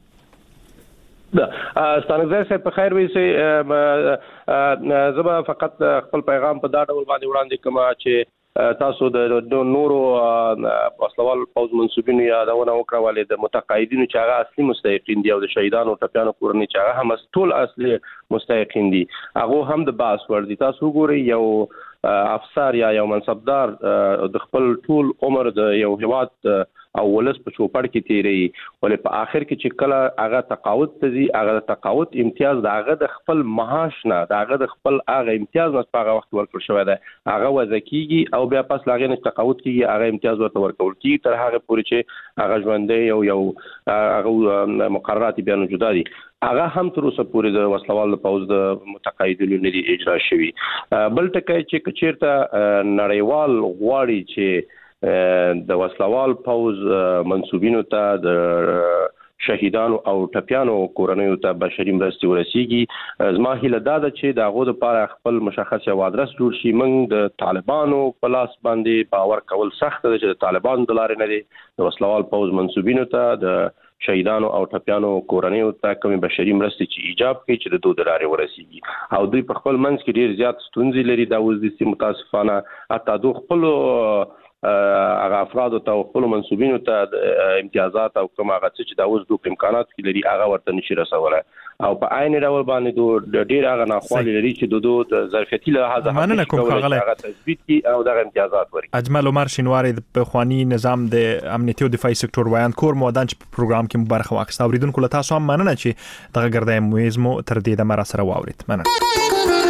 ستانګزی صاحب په خیر وي. زه به فقط خپل پیغام په دا ډول باندې وړاندې کوم چې تاسو د نورو وسلوال پوځ منسوبینو یادونه وکړه، ولې د متقاعدینو چې هغه اصلي مستحقین دي او د شهیدانو ټپیانو کورنۍ چې هغه هم ټول اصلي مستحقین دي هغه هم د باس ور دي. تاسو وګورئ یو افسر یا یو منصبدار د خپل ټول عمر د یو هیواد او ولس په چوپړ کې تیری ولې په آخر کې چې کله هغه تقاعد ته ځي هغه تقاعد امتیاز د هغه د خپل معاش نه د هغه د خپل هغه امتیاز نه په هغه وخت ورکړل شوی دی هغه وضع کیږي او بیا پس لاغې نه تقاعد کیږي هغه امتیاز ورته ورکول کیږي تر هغه پورې چې هغه ژوندۍ او یو هغه مقررات بیا نه جدا دي هغه هم تر اوسه پورې د وسلوال پوز د متقاعدینو نه دي اجرا شوی بل ټکی چې کچیرته نړیوال غواړي چې د وسلوال پوز منسوبینو ته د شهیدانو او ټپیانو کورنیو ته بشري مرستې ورسیږي زما هیله دا ده چې د هغو لپاره خپل مشخص یو ادرس جوړ شي موږ د طالبانو په لاس باندې باور کول سخت ده چې د طالبانو د لارې نه دي د وسلوال پوز منسوبینو ته د شهیدانو او ټپیانو کورنیو ته کومې بشري مرستې چې ایجاب کوي چې د دوی د لارې ورسیږي او دوی په خپل منځ کې ډېر زیات ستونزې لري دا اوس د متاسفانه حتی دوی خپلو هغه افراد او خپل منسوبینو ته امتیازات او کوم هغه چې دا اوس دوی امکانات کې لري هغه ورته نشي رسولای او په عین ډول باندې دوی ډېر هغه ناخوالي لري چې دوی د ظرفیتي لحاظه مننه کوم خغله هغه تثبیت کی او د امتیازات ورکړي اجمل عمر شینواری د خوانی نظام د امنیتي او دفاعي سکتور وایان کور مودان چې په پروګرام کې مبارک واخیست اوریدونکو له تاسو هم مننه چې دغه ګردای مویزمو تر دې د مرا سره واورید مننه